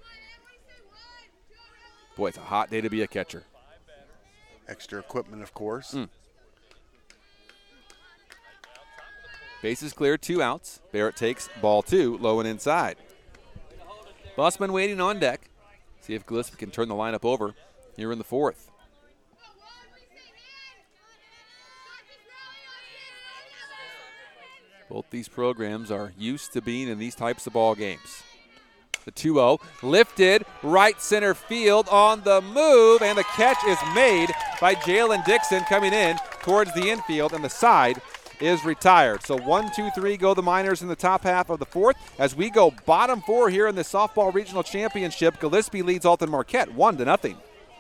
Boy, it's a hot day to be a catcher. Extra equipment, of course. Mm. Bases clear, two outs. Barrett takes ball two, low and inside. Bussman waiting on deck. See if Gillespie can turn the lineup over here in the fourth. Both these programs are used to being in these types of ball games. The two oh lifted right center field on the move, and the catch is made by Jalen Dixon coming in towards the infield, and the side is retired. So one, two, three go the Miners in the top half of the fourth. As we go bottom four here in the softball regional championship, Gillespie leads Alton Marquette one to nothing.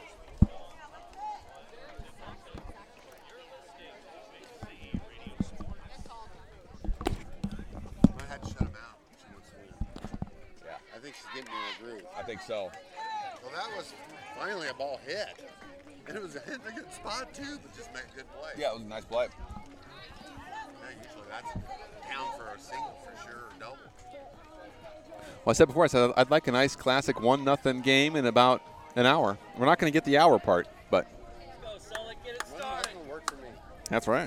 Getting in a groove. I think so. Well, that was finally a ball hit. And it was a hit in a good spot, too, but just made a good play. Yeah, it was a nice play. Yeah, usually that's down for a single for sure, or double. Well, I said before, I said I'd like a nice classic one nothing game in about an hour. We're not going to get the hour part, but Let's go, Sully, get it Well, started. that's going to work for me. that's right.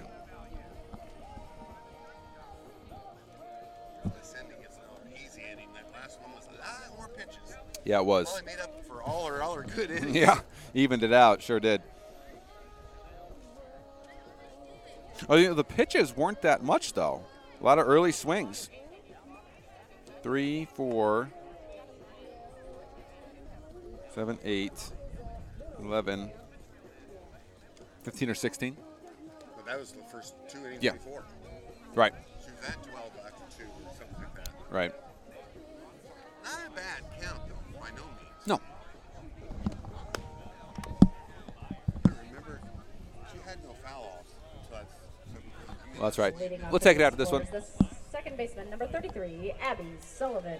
This ending is an easy ending. That last one was a lot more pitches. Yeah, it was. Probably made up for all our, all our good innings. Yeah, evened it out, sure did. Oh, you know, the pitches weren't that much, though. A lot of early swings. Three, four, seven, eight, eleven, fifteen or sixteen. But that was the first two innings Yeah. before. Right, She was at twelve after two or something like that. right. Not a bad count, though, by no means. No. I remember she had no foul-offs. So that's, so, I mean, Well, that's right. Leading off We'll take it the after this one. score is the second baseman, number thirty-three, Abby Sullivan.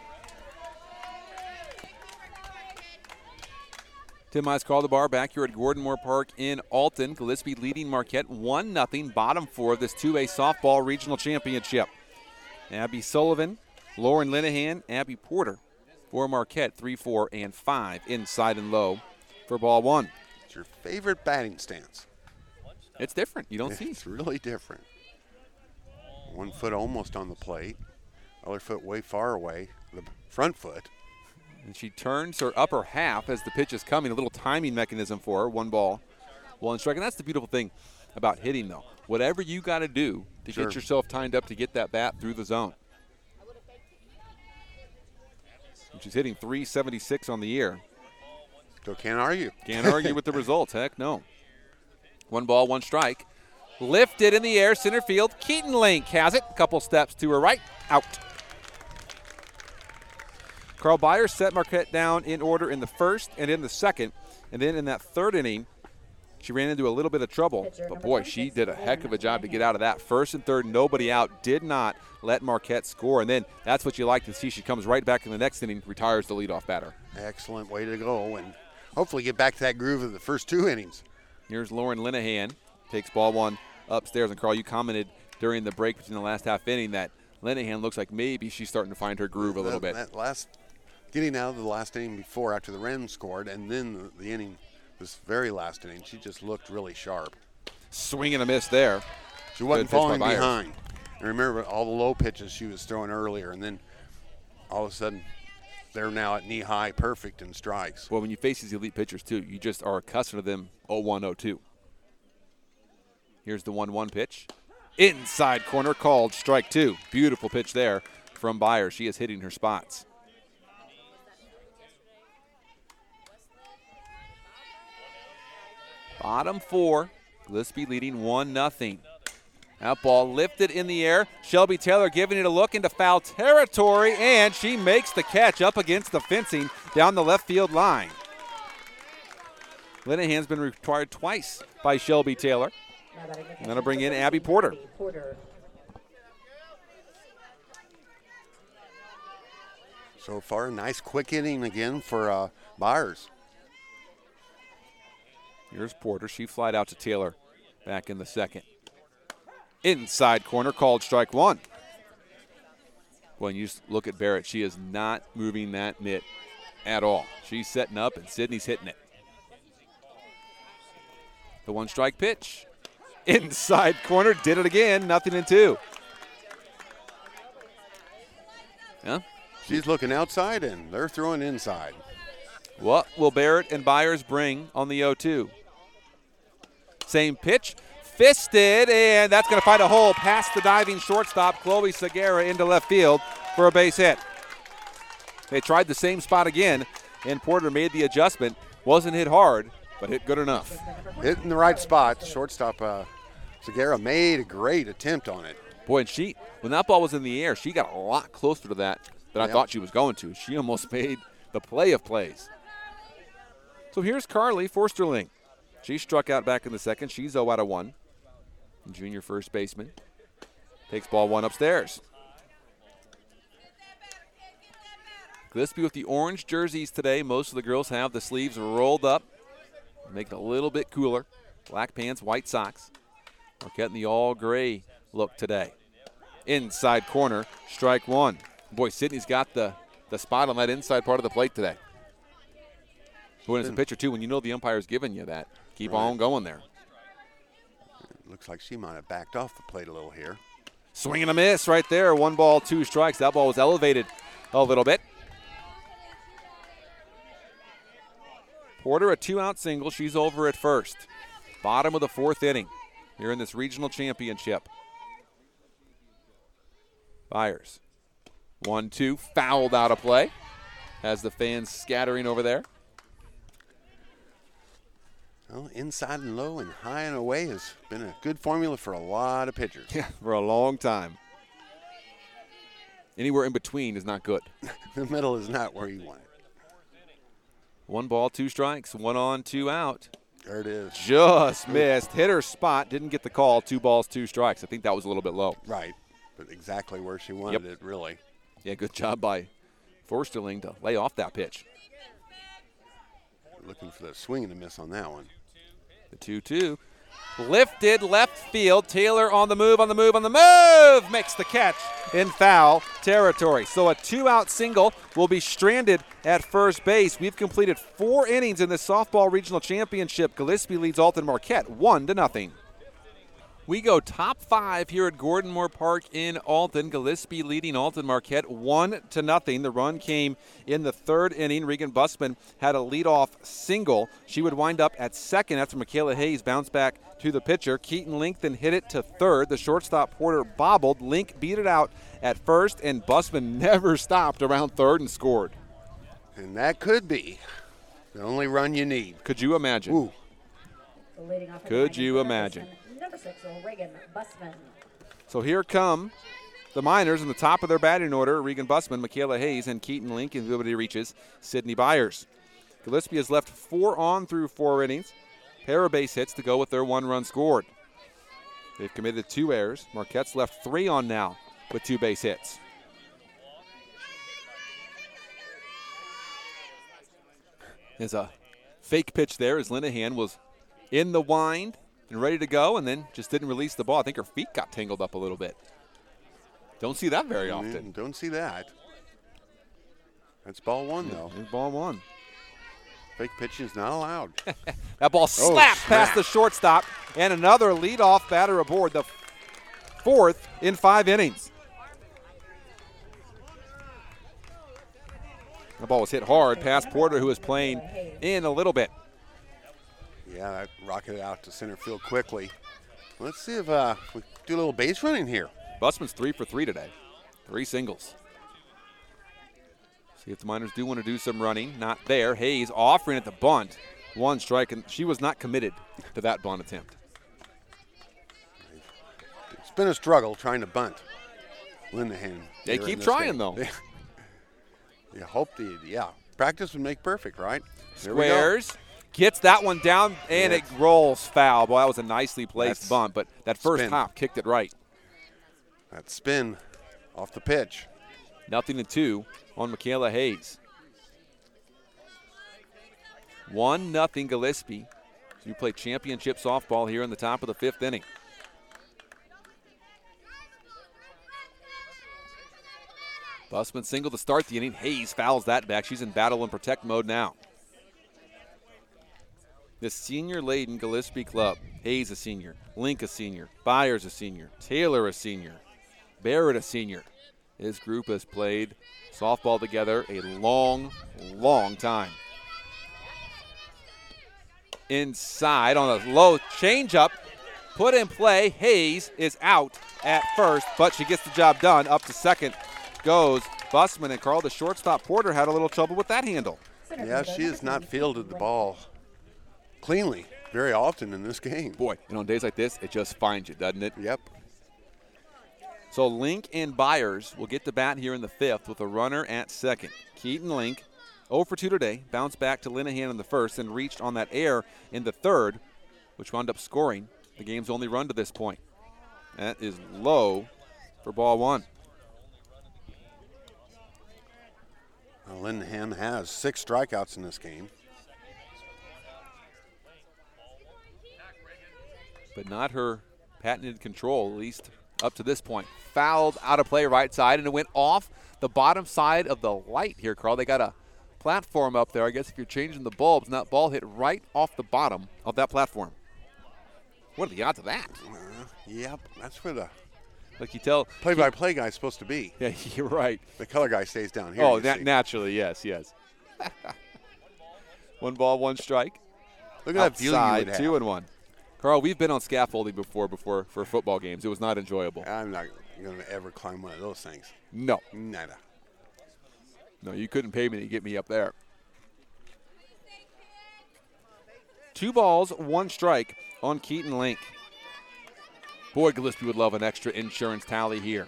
Tim Mize called the bar back here at Gordon Moore Park in Alton. Gillespie leading Marquette one nothing, bottom four of this two A softball regional championship. Abby Sullivan, Lauren Linehan, Abby Porter for Marquette, three, four, and five inside and low for ball one. it's your favorite batting stance. It's different. You don't see. It's really different. One foot almost on the plate, other foot way far away, the front foot. And she turns her upper half as the pitch is coming. A little timing mechanism for her. One ball, one strike. And that's the beautiful thing about hitting, though. Whatever you got to do to Sure. get yourself timed up to get that bat through the zone. And she's hitting three seventy-six on the year. So can't argue. Can't argue with the results. Heck no. One ball, one strike. Lifted in the air, center field. Keaton Link has it. Couple steps to her right. Out. Carl Byers set Marquette down in order in the first and in the second. And then in that third inning, she ran into a little bit of trouble. Pitcher But number boy, she twenty-six, did a heck of a Lauren job to get Linehan. out of that. First and third, nobody out. Did not let Marquette score. And then that's what you like to see. She comes right back in the next inning, retires the leadoff batter. Excellent way to go, and hopefully get back to that groove of the first two innings. Here's Lauren Linehan, takes ball one upstairs. And Carl, you commented during the break between the last half inning that Linehan looks like maybe she's starting to find her groove a little that, bit. That last, getting out of the last inning before after the Wren scored, and then the, the inning, this very last inning, she just looked really sharp. Swing and a miss there. She wasn't Good pitch by falling Byers. behind. And remember all the low pitches she was throwing earlier, and then all of a sudden they're now at knee high, perfect in strikes. Well, when you face these elite pitchers, too, you just are accustomed to them oh one oh two. Here's the one one pitch. Inside corner called strike two. Beautiful pitch there from Byers. She is hitting her spots. Bottom four. Gillespie leading one nothing. That ball lifted in the air. Shelby Taylor giving it a look into foul territory, and she makes the catch up against the fencing down the left field line. Linehan's been retired twice by Shelby Taylor. Now batting the And that'll bring in catcher, Abby Porter. Abby Porter. So far, a nice quick inning again for uh, Byers. Here's Porter. She flied out to Taylor back in the second. Inside corner called strike one. When you just look at Barrett, she is not moving that mitt at all. She's setting up, and Sydney's hitting it. The one strike pitch. Inside corner, did it again, nothing in two. Yeah. She's looking outside, and they're throwing inside. What will Barrett and Byers bring on the oh two? Same pitch, fisted, and that's going to find a hole past the diving shortstop, Chloe Segura, into left field for a base hit. They tried the same spot again, and Porter made the adjustment. Wasn't hit hard, but hit good enough. Hit in the right spot. Shortstop uh, Segura made a great attempt on it. Boy, and she, when that ball was in the air, she got a lot closer to that than I Yep. thought she was going to. She almost made the play of plays. So here's Carly Forsterling. She struck out back in the second. She's oh out of one. Junior first baseman. Takes ball one upstairs. Gillespie with the orange jerseys today. Most of the girls have the sleeves rolled up. Make it a little bit cooler. Black pants, white socks. Marquette in the all gray look today. Inside corner, strike one. Boy, Sydney's got the, the spot on that inside part of the plate today. Boy, as a pitcher, too, when you know the umpire's giving you that, keep Right. on going there. It looks like she might have backed off the plate a little here. Swing and a miss right there. One ball, two strikes. That ball was elevated a little bit. Porter, a two-out single. She's over at first. Bottom of the fourth inning here in this regional championship. Byers. One, two, fouled out of play. Has the fans scattering over there. Well, inside and low and high and away has been a good formula for a lot of pitchers. Yeah, for a long time. Anywhere in between is not good. The middle is not where you want it. One ball, two strikes. One on, two out. There it is. Just missed. Hit her spot. Didn't get the call. Two balls, two strikes. I think that was a little bit low. Right, but exactly where she wanted Yep. it, really. Yeah, good job by Forsterling to lay off that pitch. Looking for the swing and a miss on that one. The two two. Lifted left field. Taylor on the move, on the move, on the move. Makes the catch in foul territory. So a two-out single will be stranded at first base. We've completed four innings in the softball regional championship. Gillespie leads Alton Marquette one to nothing. We go top five here at Gordon Moore Park in Alton. Gillespie leading Alton Marquette one to nothing. The run came in the third inning. Regan Busman had a leadoff single. She would wind up at second after Michaela Hayes bounced back to the pitcher. Keaton Link then hit it to third. The shortstop Porter bobbled. Link beat it out at first, and Busman never stopped around third and scored. And that could be the only run you need. Could you imagine? Ooh. The leading off for Could the you Miners, imagine? Number six, Reagan Busman. So here come the Miners in the top of their batting order. Regan Busman, Michaela Hayes, and Keaton Link, and nobody reaches Sydney Byers. Gillespie has left four on through four innings. Pair of base hits to go with their one run scored. They've committed two errors. Marquette's left three on now with two base hits. There's a fake pitch there as Linehan was in the wind and ready to go, and then just didn't release the ball. I think her feet got tangled up a little bit. Don't see that very often. Mm, Don't see that. That's ball one, though. There's ball one. Fake pitching is not allowed. That ball slapped past snap. the shortstop, and another leadoff batter aboard, the fourth in five innings. The ball was hit hard past Porter, who is playing in a little bit. Yeah, that rocketed out to center field quickly. Let's see if uh, we do a little base running here. Busman's three for three today. Three singles. See if the Miners do want to do some running. Not there. Hayes offering at the bunt. One strike, and she was not committed to that bunt attempt. It's been a struggle trying to bunt. Linehan. They here in keep this trying, game. though. You hope the, yeah, practice would make perfect, right? There we go. Squares. Gets that one down, and Yeah. it rolls foul. Boy, that was a nicely placed That's bunt, but that first spin. hop kicked it right. That spin off the pitch. Nothing to two on Michaela Hayes. One nothing Gillespie. So you play championship softball here in the top of the fifth inning. Busman single to start the inning. Hayes fouls that back. She's in battle and protect mode now. The senior-laden Gillespie club. Hayes a senior. Link a senior. Byers a senior. Taylor a senior. Barrett a senior. His group has played softball together a long, long time. Inside on a low changeup. Put in play. Hayes is out at first, but she gets the job done. Up to second goes Busman, and Carl, the shortstop Porter, had a little trouble with that handle. Yeah, she has not fielded the ball cleanly very often in this game. Boy, and on days like this, it just finds you, doesn't it? Yep. So Link and Byers will get to bat here in the fifth with a runner at second. Keaton Link, oh for two today, bounced back to Linehan in the first and reached on that air in the third, which wound up scoring the game's only run to this point. That is low for ball one. Well, Linehan has six strikeouts in this game. But not her patented control, at least up to this point. Fouled out of play right side, and it went off the bottom side of the light here, Carl. They got a platform up there. I guess if you're changing the bulbs, and that ball hit right off the bottom of that platform. What are the odds of that? Uh, yep, that's where the Like you tell. play-by-play guy's supposed to be. Yeah, you're right. The color guy stays down here. Oh, you that see. naturally, yes, yes. One ball, one strike. Look at that view you Outside, would two have. and one. Carl, we've been on scaffolding before, before for football games. It was not enjoyable. I'm not going to ever climb one of those things. No, Nada. no, you couldn't pay me to get me up there. Two balls, one strike on Keaton Link. Boy, Gillespie would love an extra insurance tally here.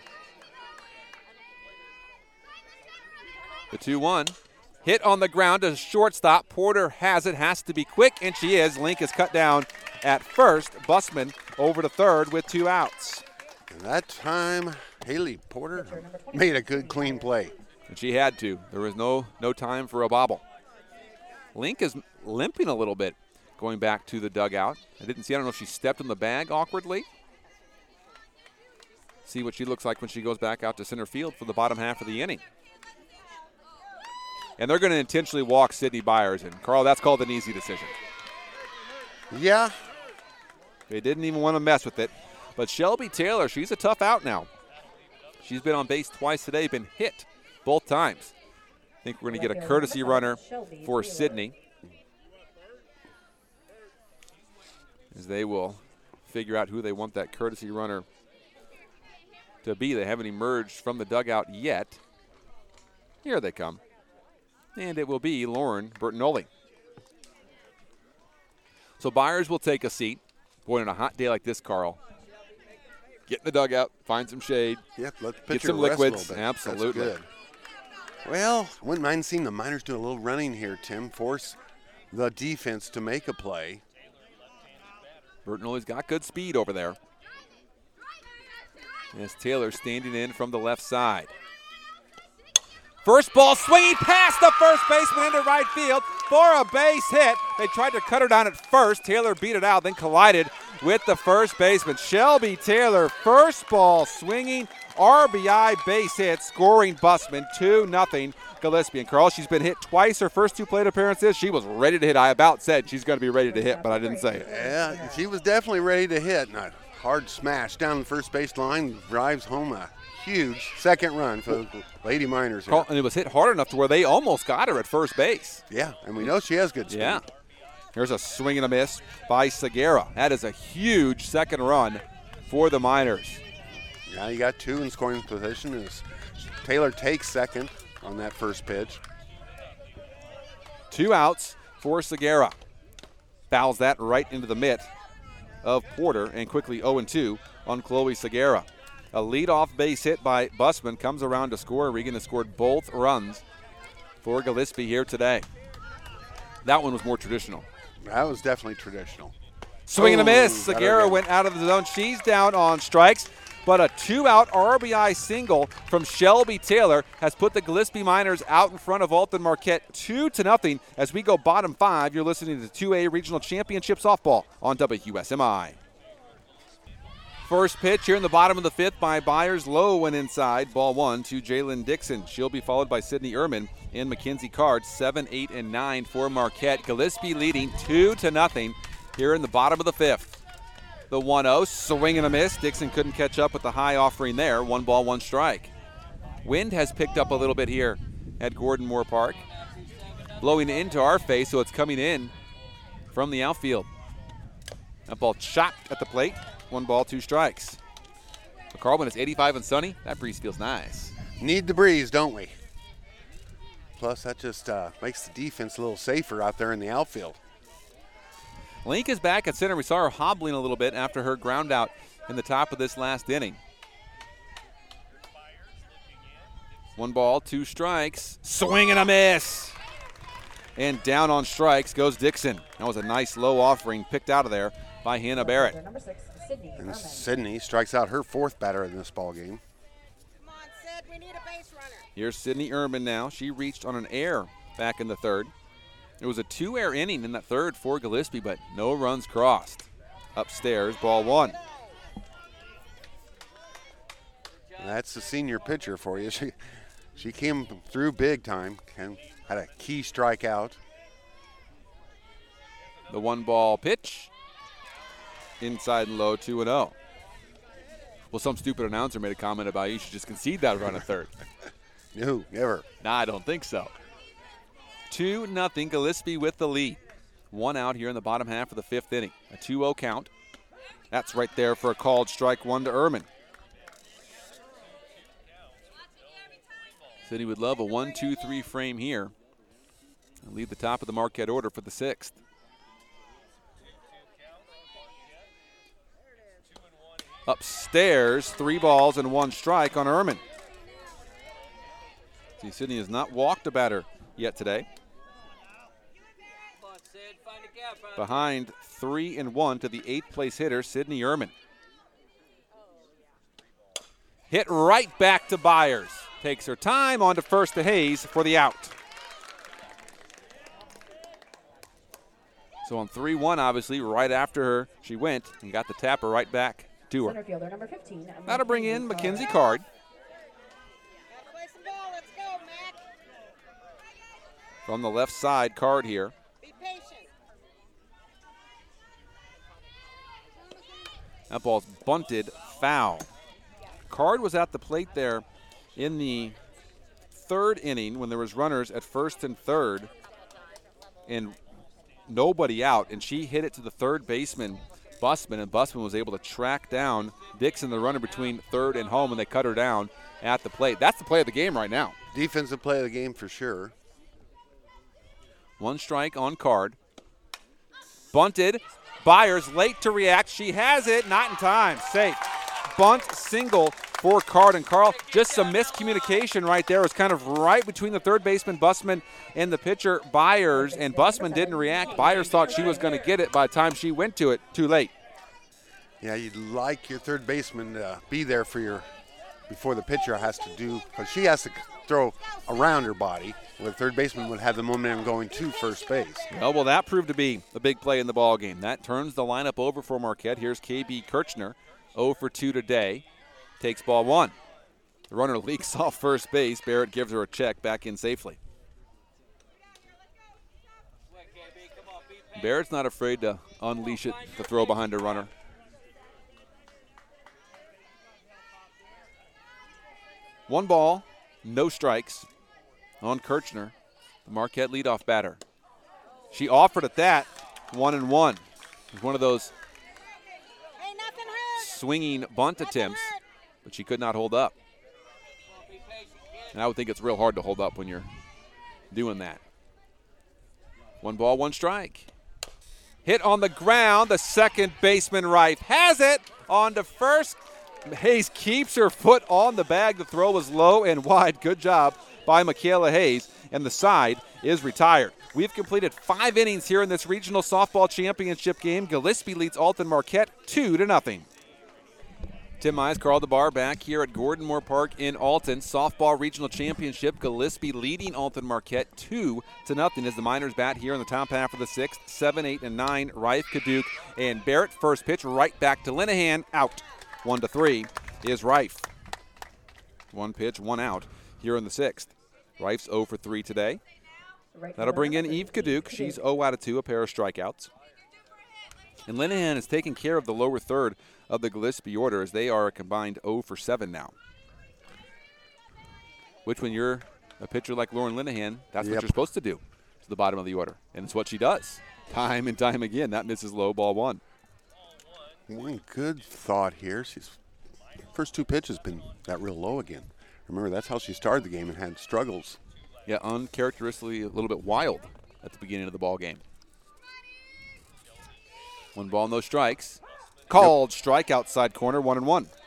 The two one. Hit on the ground to shortstop. Porter has it, has to be quick, and she is. Link is cut down at first. Busman over to third with two outs. And that time, Haley Porter made a good, clean play. And she had to. There was no no time for a bobble. Link is limping a little bit going back to the dugout. I didn't see, I don't know if she stepped in the bag awkwardly. See what she looks like when she goes back out to center field for the bottom half of the inning. And they're going to intentionally walk Sydney Byers. And, Carl, that's called an easy decision. Yeah. They didn't even want to mess with it. But Shelby Taylor, she's a tough out now. She's been on base twice today, been hit both times. I think we're going to get a courtesy runner for Sydney, as they will figure out who they want that courtesy runner to be. They haven't emerged from the dugout yet. Here they come. And it will be Lauren Bertinoli. So Byers will take a seat. Boy, on a hot day like this, Carl, get in the dugout, find some shade, Yep, let the get pitcher some rest a liquids. little bit. Absolutely. That's good. Well, wouldn't mind seeing the Miners do a little running here, Tim. Force the defense to make a play. Bertinoli's got good speed over there. As Taylor standing in from the left side. First ball swinging past the first baseman into right field for a base hit. They tried to cut her down at first. Taylor beat it out, then collided with the first baseman. Shelby Taylor, first ball swinging, R B I base hit, scoring Busman two nothing Gillespie. And Carl, she's been hit twice her first two plate appearances. She was ready to hit. I about said she's going to be ready to hit, but I didn't say it. Yeah, she was definitely ready to hit. And a hard smash down the first base line drives home a huge second run for the Lady Miners here. Carl, and it was hit hard enough to where they almost got her at first base. Yeah, and we know she has good speed. Yeah. Here's a swing and a miss by Segura. That is a huge second run for the Miners. Now you got two in scoring position as Taylor takes second on that first pitch. Two outs for Segura. Fouls that right into the mitt of Porter, and quickly oh and two on Chloe Segura. A leadoff base hit by Busman comes around to score. Regan has scored both runs for Gillespie here today. That one was more traditional. That was definitely traditional. Swing and a Oh, miss. got her Segura again. went out of the zone. She's down on strikes, but a two-out R B I single from Shelby Taylor has put the Gillespie Miners out in front of Alton Marquette two to nothing. As we go bottom five, you're listening to two A Regional Championship Softball on W S M I. First pitch here in the bottom of the fifth by Byers. Low went inside. Ball one to Jalen Dixon. She'll be followed by Sydney Ehrman and Mackenzie Card. Seven, eight, and nine for Marquette. Gillespie leading two to nothing here in the bottom of the fifth. The one oh, swing and a miss. Dixon couldn't catch up with the high offering there. One ball, one strike. Wind has picked up a little bit here at Gordon Moore Park. Blowing into our face, so it's coming in from the outfield. That ball chopped at the plate. One ball, two strikes. But Carl, when it's eighty-five and sunny, that breeze feels nice. need the breeze, don't we? Plus, that just uh, makes the defense a little safer out there in the outfield. Link is back at center. We saw her hobbling a little bit after her ground out in the top of this last inning. One ball, two strikes. Swing and a miss. And down on strikes goes Dixon. That was a nice low offering picked out of there by Hannah Barrett. Number six, Sydney And Herman. Sydney strikes out her fourth batter in this ball game. Come on, Sid, we need a base runner. Here's Sydney Ehrman now. She reached on an error back in the third. It was a two-error inning in that third for Gillespie, but no runs crossed. Upstairs, ball one. That's the senior pitcher for you. She, she came through big time and had a key strikeout. The one-ball pitch. Inside and low, two and oh. Well, some stupid announcer made a comment about you should just concede that run at third. No, never. Nah, I don't think so. two nothing Gillespie with the lead. One out here in the bottom half of the fifth inning. A two oh count. That's right there for a called strike one to Ehrman. City would love a one two three frame here and lead the top of the Marquette order for the sixth. Upstairs, three balls and one strike on Ehrman. See, Sydney has not walked a batter yet today. Behind three and one to the eighth place hitter, Sydney Ehrman. Hit right back to Byers. Takes her time on to first to Hayes for the out. So on three one, obviously, right after her, she went and got the tapper right back to her. Center fielder number fifteen. That'll bring in Mackenzie Mackenzie Card. Gotta play some ball. Let's go, Mac. From the left side, Card here. Be patient. That ball's bunted foul. Card was at the plate there in the third inning when there was runners at first and third and nobody out, and she hit it to the third baseman, Busman, and Busman was able to track down Dixon, the runner between third and home, and they cut her down at the plate. That's the play of the game right now. Defensive play of the game for sure. One strike on Card. Bunted. Byers late to react. She has it. Not in time. Safe. Bunt single for Card. And Carl, just some miscommunication right there. It was kind of right between the third baseman, Busman, and the pitcher, Byers. And Busman didn't react. Byers thought she was going to get it. By the time she went to it, too late. Yeah, you'd like your third baseman to be there for your before the pitcher has to do, because she has to throw around her body, where the third baseman would have the momentum going to first base. Oh, well, that proved to be a big play in the ball game. That turns the lineup over for Marquette. Here's K B Kirchner, oh for two today. Takes ball one. The runner leaks off first base. Barrett gives her a check back in safely. Barrett's not afraid to unleash it, to throw behind a runner. One ball, no strikes on Kirchner, the Marquette leadoff batter. She offered at that, one and one. It was one of those Hey, nothing hurt. swinging bunt attempts, but she could not hold up. And I would think it's real hard to hold up when you're doing that. One ball, one strike. Hit on the ground. The second baseman, Reif, has it on to first. Hayes keeps her foot on the bag. The throw was low and wide. Good job by Michaela Hayes, and the side is retired. We've completed five innings here in this regional softball championship game. Gillespie leads Alton Marquette two to nothing. Tim Mize, Carl DeBar back here at Gordon Moore Park in Alton. Softball regional championship. Gillespie leading Alton Marquette two to nothing as the Miners bat here in the top half of the sixth. Seven, eight, and nine. Reif, Kaduk, and Barrett. First pitch right back to Linehan. Out. One to three is Reif. One pitch, one out here in the sixth. Reif's oh for three today. That'll bring in Eve Kaduk. She's oh out of two, a pair of strikeouts. And Linehan is taking care of the lower third of the Gillespie order as they are a combined oh for seven now. Which, when you're a pitcher like Lauren Linehan, that's Yep. what you're supposed to do to the bottom of the order. And it's what she does. Time and time again. That misses low, ball one. One good thought here. She's first two pitches been that real low again. Remember, that's how she started the game and had struggles. Yeah, uncharacteristically a little bit wild at the beginning of the ball game. One ball, no strikes. Called yep. Strike outside corner, one and one.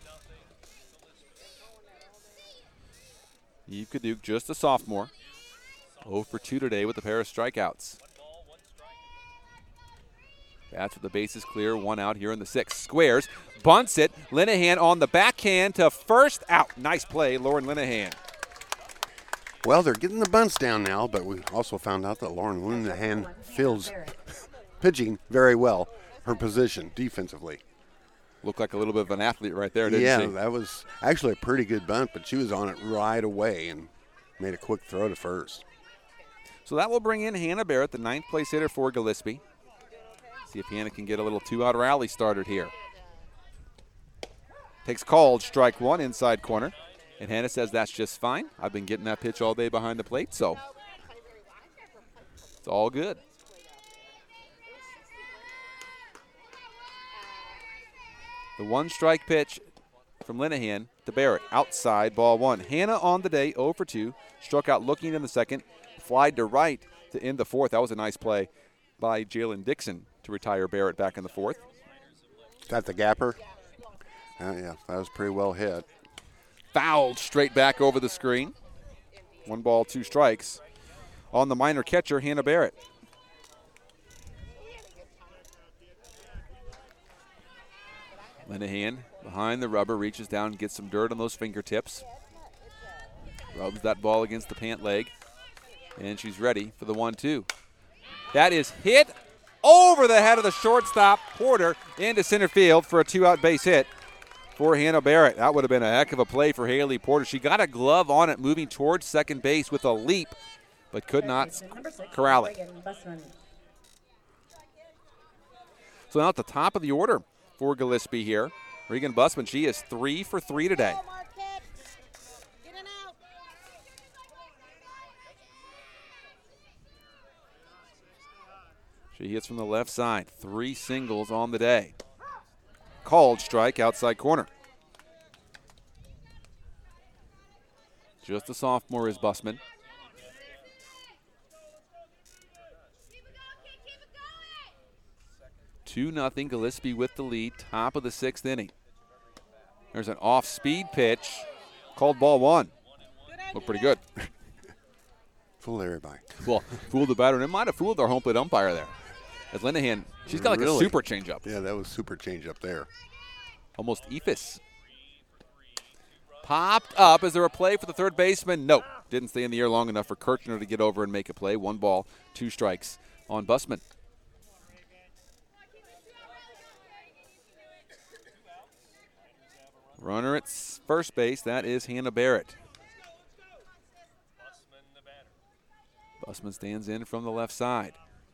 Eve Kaduk, just a sophomore. oh for two today with a pair of strikeouts. Bats with the bases clear, one out here in the sixth. Squares, bunts it. Linehan on the backhand to first out. Nice play, Lauren Linehan. Well, they're getting the bunts down now, but we also found out that Lauren Linehan feels pitching very well her position defensively. Looked like a little bit of an athlete right there, didn't yeah, she? Yeah, that was actually a pretty good bunt, but she was on it right away and made a quick throw to first. So that will bring in Hannah Barrett, the ninth place hitter for Gillespie. See if Hannah can get a little two-out rally started here. Takes called, strike one, inside corner. And Hannah says that's just fine. I've been getting that pitch all day behind the plate, so it's all good. The one-strike pitch from Linehan to Barrett. Outside, ball one. Hannah on the day, oh for two. Struck out looking in the second. Flied to right to end the fourth. That was a nice play by Jalen Dixon to retire Barrett back in the fourth. Is that the gapper? Uh, yeah, that was pretty well hit. Fouled straight back over the screen. One ball, two strikes. On the minor catcher, Hannah Barrett. Linehan behind the rubber, reaches down and gets some dirt on those fingertips. Rubs that ball against the pant leg. And she's ready for the one two. That is hit over the head of the shortstop, Porter, into center field for a two-out base hit for Hannah Barrett. That would have been a heck of a play for Haley Porter. She got a glove on it moving towards second base with a leap, but could not corral it. So now at the top of the order for Gillespie here, Regan Bussman, she is three for three today. She hits from the left side. Three singles on the day. Called strike outside corner. Just a sophomore is Bussman. two nothing Gillespie with the lead, top of the sixth inning. There's an off-speed pitch. Called ball one. Looked pretty good. Fooled everybody. Well, fooled the batter, and it might have fooled our home plate umpire there. As Linehan, she's got like really? a super changeup. Yeah, that was super changeup there. Almost Ephus. Popped up. Is there a play for the third baseman? No. Didn't stay in the air long enough for Kirchner to get over and make a play. One ball, two strikes on Bussman. Runner at first base, that is Hannah Barrett. Bussman stands in from the left side.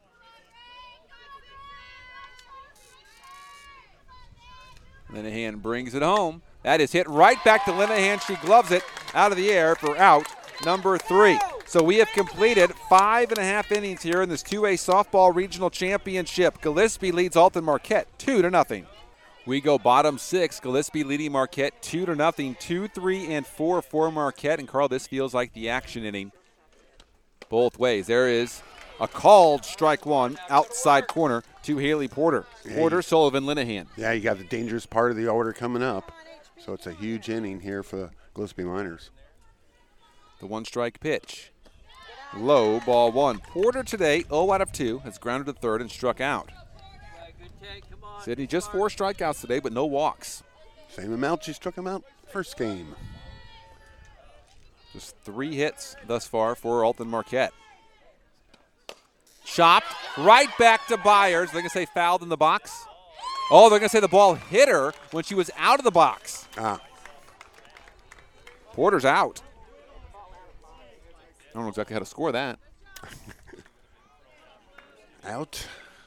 Linehan brings it home. That is hit right back to Linehan. She gloves it out of the air for out number three. So we have completed five and a half innings here in this two A softball regional championship. Gillespie leads Alton Marquette two to nothing. We go bottom six. Gillespie leading Marquette two to nothing. Two, three, and four for Marquette. And Carl, this feels like the action inning both ways. There is a called strike one outside corner to Haley Porter. Yeah, Porter, you, Sullivan, Linehan. Yeah, you got the dangerous part of the order coming up. So it's a huge inning here for the Gillespie Miners. The one strike pitch. Low, ball one. Porter today, oh out of two, has grounded to third and struck out. Sydney just four strikeouts today, but no walks. Same amount she struck him out first game. Just three hits thus far for Alton Marquette. Chopped right back to Byers. They're going to say fouled in the box. Oh, they're going to say the ball hit her when she was out of the box. Ah. Porter's out. I don't know exactly how to score that. Out.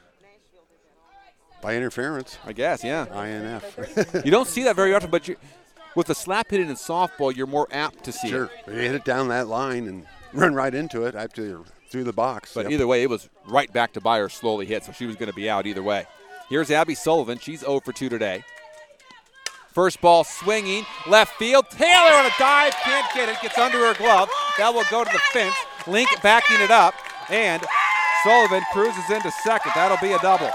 By interference. I guess, yeah. I N F. You don't see that very often, but you, with the slap hitting in softball, you're more apt to see sure. it. Sure. You hit it down that line and run right into it after you're through the box. But yep. either way, it was right back to Byers, slowly hit, so she was going to be out either way. Here's Abby Sullivan. She's oh for two today. First ball swinging, left field. Taylor on a dive, can't get it, gets under her glove. That will go to the fence. Link backing it up, and Sullivan cruises into second. That'll be a double.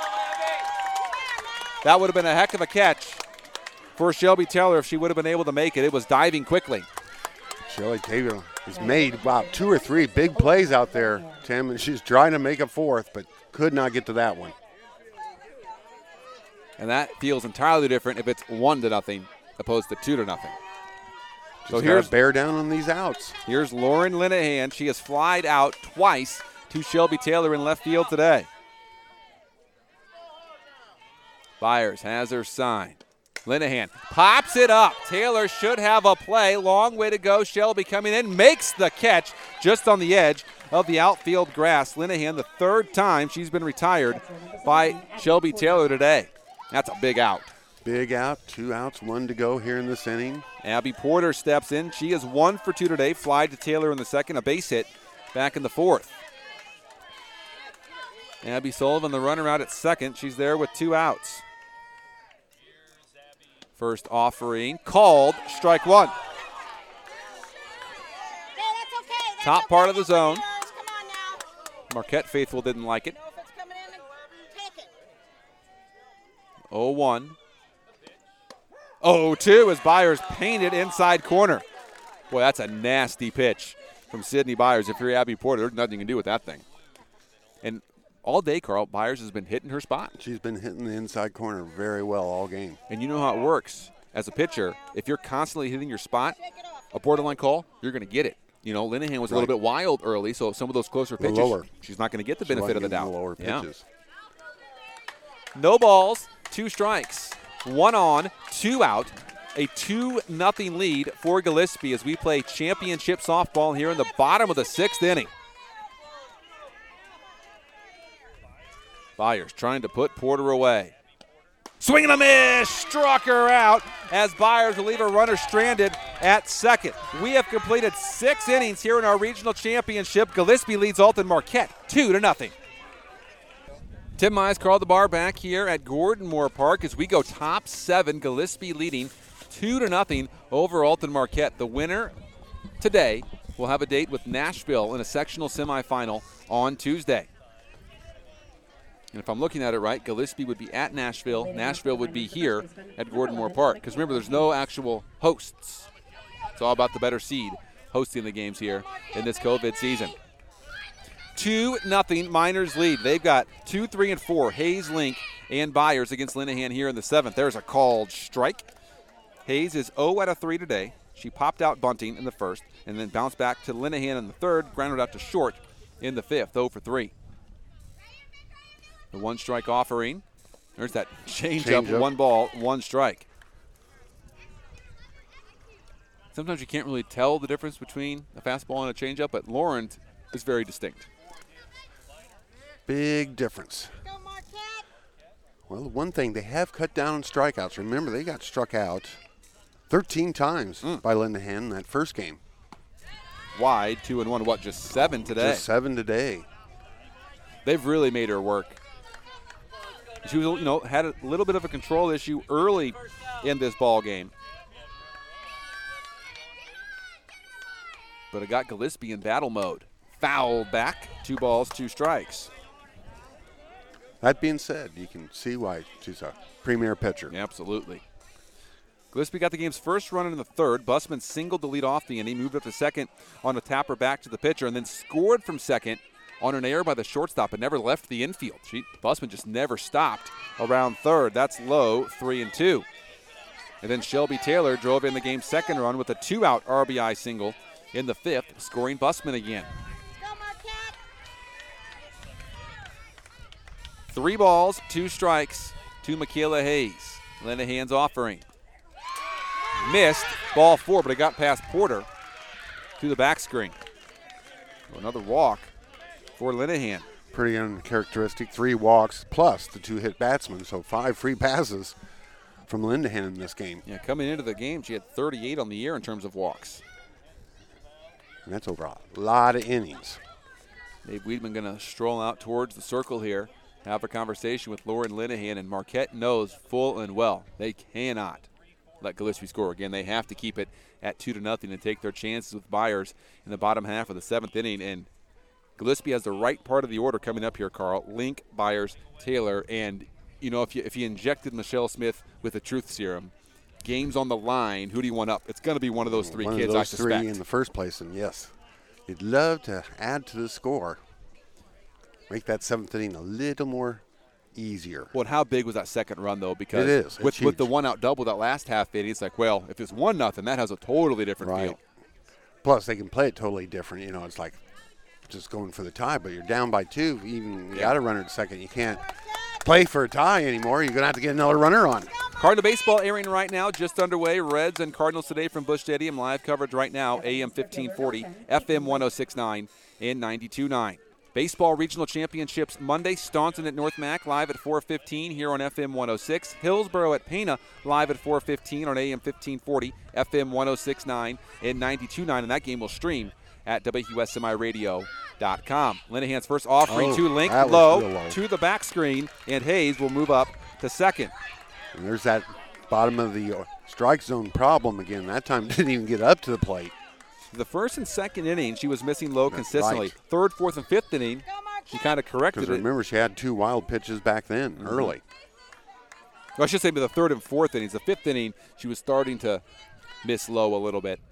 That would have been a heck of a catch for Shelby Taylor if she would have been able to make it. It was diving quickly. Shelby Taylor has made about two or three big plays out there, Tim, and she's trying to make a fourth, but could not get to that one. And that feels entirely different if it's one to nothing opposed to two to nothing. So here's bear down on these outs. Here's Lauren Linehan. She has flied out twice to Shelby Taylor in left field today. Byers has her sign. Linehan pops it up. Taylor should have a play. Long way to go. Shelby coming in, makes the catch just on the edge of the outfield grass. Linehan, the third time she's been retired by Shelby Taylor today. That's a big out. Big out, two outs, one to go here in this inning. Abby Porter steps in. She is one for two today. Fly to Taylor in the second, a base hit back in the fourth. Abby Sullivan, the runner out at second. She's there with two outs. First offering called, strike one. Hey, that's okay. That's Top okay. part of the zone. Come on now. Marquette faithful didn't like it. Know if it's coming in, take it. oh one. oh two as Byers painted inside corner. Boy, that's a nasty pitch from Sydney Byers. If you're Abby Porter, there's nothing you can do with that thing. And all day, Carl, Byers has been hitting her spot. She's been hitting the inside corner very well all game. And you know how it works. As a pitcher, if you're constantly hitting your spot, a borderline call, you're going to get it. You know, Linehan was a little Right. bit wild early, so some of those closer The pitches, lower. she's not going to get the She benefit of the wasn't doubt. getting the lower Yeah. pitches. No balls, two strikes, one on, two out. A two nothing lead for Gillespie as we play championship softball here in the bottom of the sixth inning. Byers trying to put Porter away. Swing and a miss, struck her out as Byers will leave a runner stranded at second. We have completed six innings here in our regional championship. Gillespie leads Alton Marquette two to nothing. Tim Mize, Carl DeBar back here at Gordon Moore Park as we go top seven. Gillespie leading two to nothing over Alton Marquette. The winner today will have a date with Nashville in a sectional semifinal on Tuesday. And if I'm looking at it right, Gillespie would be at Nashville. Nashville would be here at Gordon Moore Park. Because remember, there's no actual hosts. It's all about the better seed hosting the games here in this COVID season. two nothing Miners lead. They've got two, three, and four. Hayes, Link, and Byers against Linehan here in the seventh. There's a called strike. Hayes is oh out of three today. She popped out bunting in the first and then bounced back to Linehan in the third, grounded out to short in the fifth, oh for three. The one strike offering. There's that change, Change up, up. one ball, one strike. Sometimes you can't really tell the difference between a fastball and a changeup, but Lauren is very distinct. Big difference. Go, Marquette. Well, one thing, they have cut down on strikeouts. Remember, they got struck out thirteen times Mm. by Linehan in that first game. Wide, two and one, what, just seven today? Just seven today. They've really made her work. She was, you know, had a little bit of a control issue early in this ball game. But it got Gillespie in battle mode. Foul back, two balls, two strikes. That being said, you can see why she's a premier pitcher. Absolutely. Gillespie got the game's first run in the third. Busman singled to lead off the inning, moved up to second on a tapper back to the pitcher, and then scored from second on an error by the shortstop and never left the infield. She, Busman just never stopped around third. That's low, three and two. And then Shelby Taylor drove in the game's second run with a two-out R B I single in the fifth, scoring Busman again. Go, Marquette. Three balls, two strikes to Michaela Hayes. Linehan's offering. Missed, ball four, but it got past Porter to the back screen. Another walk for Linehan. Pretty uncharacteristic. Three walks plus the two hit batsmen, so five free passes from Linehan in this game. Yeah, coming into the game, she had thirty-eight on the year in terms of walks. And that's over a lot of innings. Dave Wiedemann going to stroll out towards the circle here, have a conversation with Lauren Linehan, and Marquette knows full and well they cannot let Gillespie score. Again, they have to keep it at two to nothing and take their chances with Byers in the bottom half of the seventh inning. And Gillespie has the right part of the order coming up here, Carl. Link, Byers, Taylor, and you know if you if you injected Michelle Smith with a truth serum, games on the line, who do you want up? It's going to be one of those three one kids, of those I suspect. three in the first place, and yes, you'd love to add to the score, make that seventh inning a little more easier. Well, how big was that second run, though? Because it is. It's with, huge. with the one-out double that last half inning, it's like, well, if it's one nothing, that has a totally different Right. feel. Plus, they can play it totally different. You know, it's like just going for the tie, but you're down by two. Even you Yeah. got a runner at second. You can't play for a tie anymore. You're going to have to get another runner on. Cardinal baseball airing right now, just underway. Reds and Cardinals today from Busch Stadium. Live coverage right now, A M fifteen forty, F M one oh six point nine, and ninety-two point nine. Baseball Regional Championships Monday, Staunton at North Mac, live at four fifteen here on F M one oh six. Hillsboro at Pana, live at four fifteen on A M fifteen forty, F M one oh six point nine, and ninety-two point nine. And that game will stream at W S M I radio dot com. Linehan's first offering Oh, to Link, that was low, real low. to the back screen, and Hayes will move up to second. And there's that bottom of the uh, strike zone problem again. That time didn't even get up to the plate. The first and second inning, she was missing low consistently. right. Third, fourth, and fifth inning, she kind of corrected Because it. remember, she had two wild pitches back then, Mm-hmm. early. Well, I should say, but the third and fourth innings. The fifth inning, she was starting to miss low a little bit.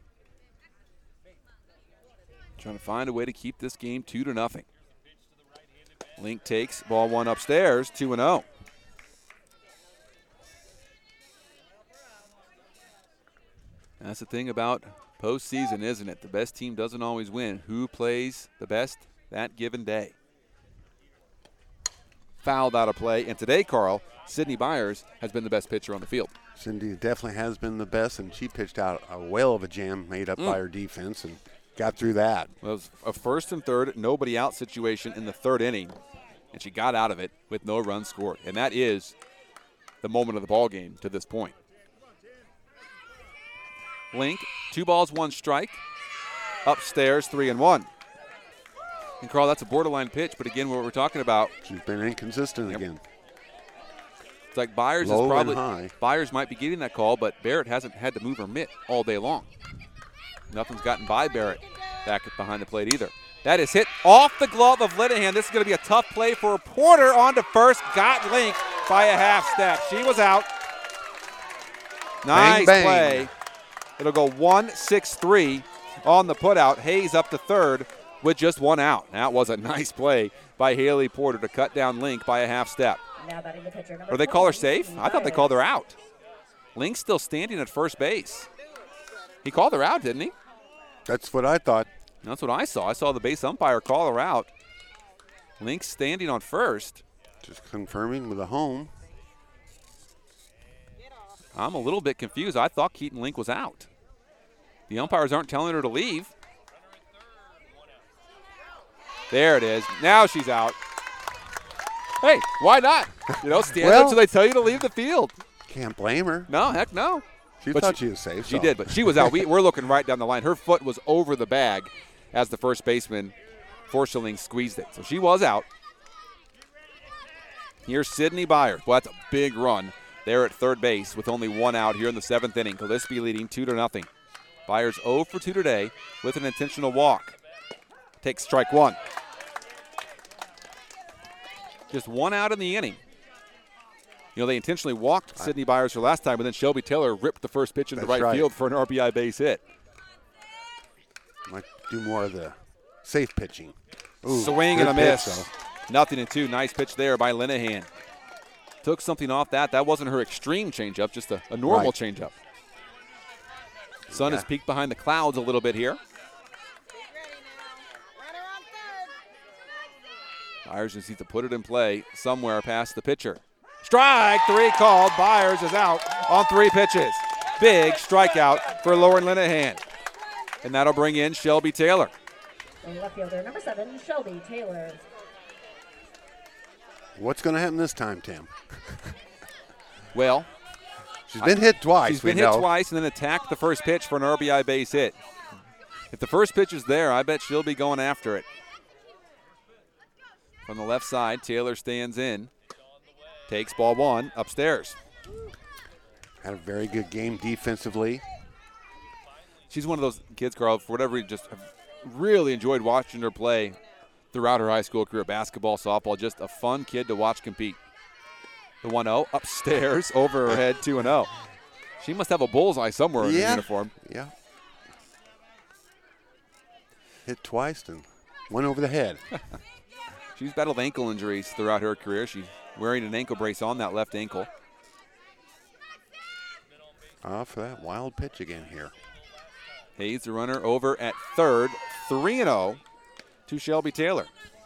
Trying to find a way to keep this game two to nothing. Link takes ball one upstairs, two and zero. That's the thing about postseason, isn't it? The best team doesn't always win. Who plays the best that given day? Fouled out of play. And today, Carl, Sydney Byers has been the best pitcher on the field. Cindy definitely has been the best, and she pitched out a whale of a jam made up Mm. by her defense and got through that. Well, it was a first and third, nobody out situation in the third inning, and she got out of it with no runs scored. And that is the moment of the ball game to this point. Link, two balls, one strike. Upstairs, three and one. And Carl, that's a borderline pitch, but again, what we're talking about, She's been inconsistent Yep. again. it's like Byers Low is and probably high. Byers might be getting that call, but Barrett hasn't had to move her mitt all day long. Nothing's gotten by Barrett back behind the plate either. That is hit off the glove of Linehan. This is going to be a tough play for Porter on to first. Got Link by a half step. She was out. Nice Bang, bang. play. It'll go one six three on the putout. Hayes up to third with just one out. That was a nice play by Haley Porter to cut down Link by a half step. Now batting the pitcher, number Or they call her twenty, safe? I thought they called her out. Link's still standing at first base. He called her out, didn't he? That's what I thought. That's what I saw. I saw the base umpire call her out. Link's standing on first. Just confirming with a home. I'm a little bit confused. I thought Keaton Link was out. The umpires aren't telling her to leave. There it is. Now she's out. Hey, why not? You know, stand Well- up till they tell you to leave the field. Can't blame her. No, heck no. She But thought she- she, was safe. She so. did, but she was out. We, we're looking right down the line. Her foot was over the bag as the first baseman, Forshaling, squeezed it. So she was out. Here's Sydney Byers. Well, that's a big run there at third base with only one out here in the seventh inning. Gillespie leading two to nothing. Byers oh for two today with an intentional walk. Takes strike one. Just one out in the inning. You know, they intentionally walked Sydney Byers for last time, but then Shelby Taylor ripped the first pitch into That's right, right. field for an R B I base hit. Might do more of the safe pitching. Ooh, Swing and a good pitch, miss. though. Nothing and two. Nice pitch there by Linehan. Took something off that. That wasn't her extreme changeup, just a, a normal Right. changeup. Sun Yeah. has peeked behind the clouds a little bit here. He's ready now. Runner on third. Byers just needs to put it in play somewhere past the pitcher. Strike three called. Byers is out on three pitches. Big strikeout for Lauren Linehan. And that'll bring in Shelby Taylor. The left fielder, number seven, Shelby Taylor. What's going to happen this time, Tim? Well, She's been hit twice. she's we been hit know. twice and then attacked the first pitch for an R B I base hit. If the first pitch is there, I bet she'll be going after it. From the left side, Taylor stands in. Takes ball one upstairs. Had a very good game defensively. She's one of those kids, Carl, for whatever reason, just have really enjoyed watching her play throughout her high school career, basketball, softball, just a fun kid to watch compete. The one oh upstairs, over her head, two and oh. She must have a bullseye somewhere in Yeah. her uniform. Yeah. Hit twice and went over the head. She's battled ankle injuries throughout her career. She's wearing an ankle brace on that left ankle. Off that wild pitch again here. Hayes, the runner, over at third, three and oh to Shelby Taylor.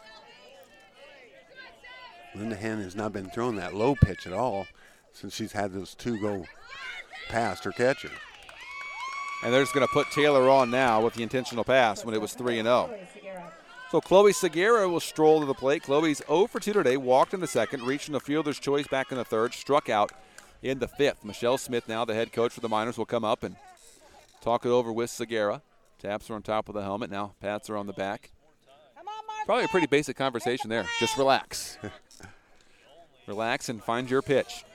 Linda Hen has not been throwing that low pitch at all since she's had those two go past her catcher. And they're just going to put Taylor on now with the intentional pass when it was three and oh. So Chloe Segura will stroll to the plate. Chloe's oh for two today, walked in the second, reaching the fielder's choice back in the third, struck out in the fifth. Michelle Smith, now the head coach for the Miners, will come up and talk it over with Segura. Taps her on top of the helmet. Now pats her on the back. Come on, Mark. Probably a pretty basic conversation there. Just relax. Relax and find your pitch.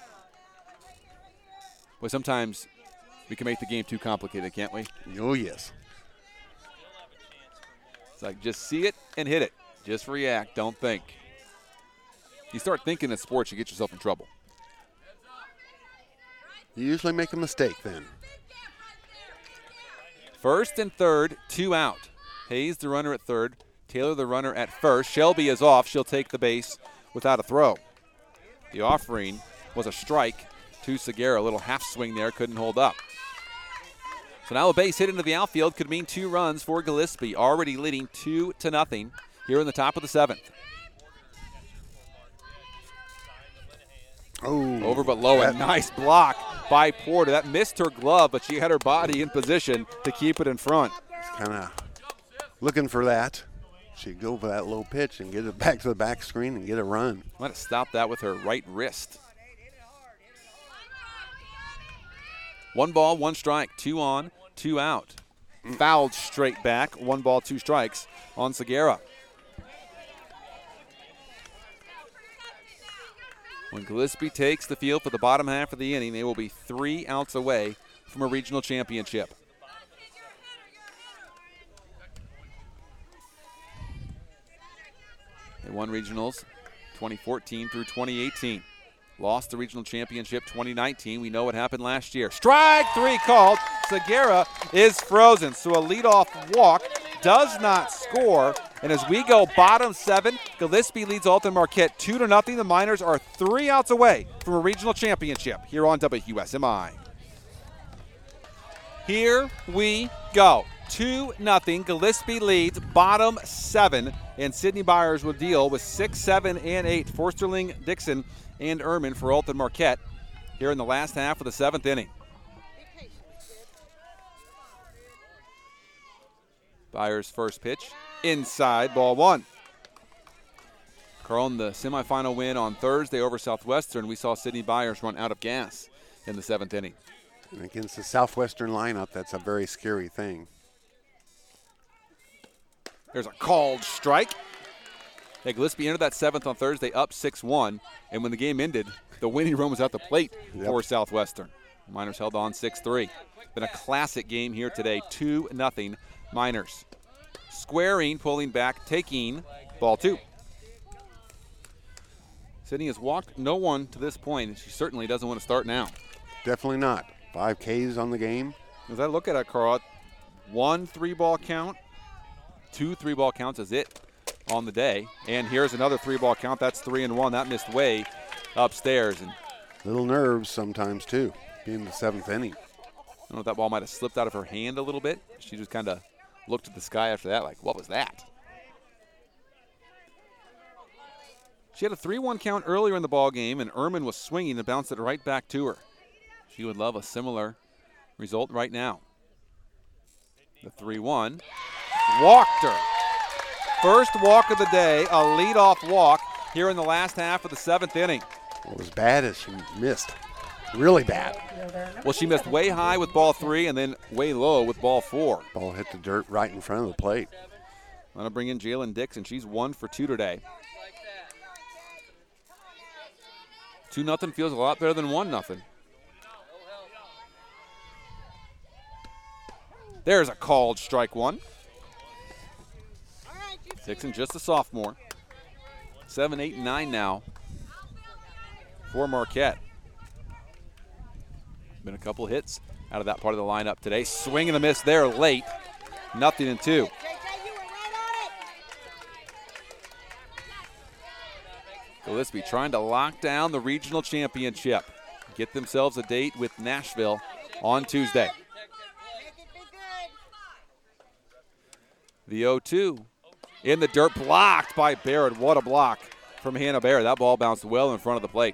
Well, sometimes we can make the game too complicated, can't we? Oh, yes. It's like just see it and hit it. Just react. Don't think. You start thinking in sports, you get yourself in trouble. You usually make a mistake then. First and third, two out. Hayes, the runner at third. Taylor, the runner at first. Shelby is off. She'll take the base without a throw. The offering was a strike to Segura. A little half swing there, couldn't hold up. So now a base hit into the outfield could mean two runs for Gillespie, already leading two to nothing here in the top of the seventh. Oh, Over but low. A that- nice block by Porter. That missed her glove, but she had her body in position to keep it in front. kind of looking for that. She'd go for that low pitch and get it back to the back screen and get a run. Might have stopped that with her right wrist. One ball, one strike, two on, two out. Fouled straight back, one ball, two strikes on Segura. When Gillespie takes the field for the bottom half of the inning, they will be three outs away from a regional championship. They won regionals twenty fourteen through twenty eighteen. Lost the regional championship twenty nineteen. We know what happened last year. Strike three called. Segura is frozen. So a leadoff walk, does not score. And as we go bottom seven, Gillespie leads Alton Marquette two to nothing. The Miners are three outs away from a regional championship here on W S M I. Here we go. two nothing. Gillespie leads bottom seven. And Sydney Byers will deal with six, seven, and eight. Forsterling, Dixon, and Ehrman for Alton Marquette here in the last half of the seventh inning. Byers' first pitch, inside, ball one. Carl, in the semifinal win on Thursday over Southwestern, we saw Sydney Byers run out of gas in the seventh inning. And against the Southwestern lineup, that's a very scary thing. There's a called strike. Yeah, Gillespie entered that seventh on Thursday up six one, and when the game ended, the winning run was at the plate Yep. for Southwestern. The Miners held on six three. Been a classic game here today, two nothing Miners. Squaring, pulling back, taking ball two. Sydney has walked no one to this point, and she certainly doesn't want to start now. Definitely not. Five Ks on the game. As I look at it, Carl, one three-ball count, two three-ball counts is it on the day. And here's another three-ball count. That's three and one. That missed way upstairs. And Little nerves sometimes, too, being the seventh inning. I don't know if that ball might have slipped out of her hand a little bit. She just kind of looked at the sky after that like, what was that? She had a three one count earlier in the ball game, and Ehrman was swinging and bounced it right back to her. She would love a similar result right now. The three one. Walked her. First walk of the day, a leadoff walk here in the last half of the seventh inning. What was bad is she missed. Really bad. Well, she missed way high with ball three and then way low with ball four. Ball hit the dirt right in front of the plate. I'm going to bring in Jalen Dixon. She's one for two today. two nothing feels a lot better than one nothing. There's a called strike one. All right, you Dixon just a sophomore. Seven, eight, and nine now for Marquette. Been a couple hits out of that part of the lineup today. Swing and a miss there late. Nothing and two. J J, you were right on it. Gillespie trying to lock down the regional championship. Get themselves a date with Nashville on Tuesday. Make it be good. The oh two in the dirt, blocked by Barrett. What a block from Hannah Barrett. That ball bounced well in front of the plate.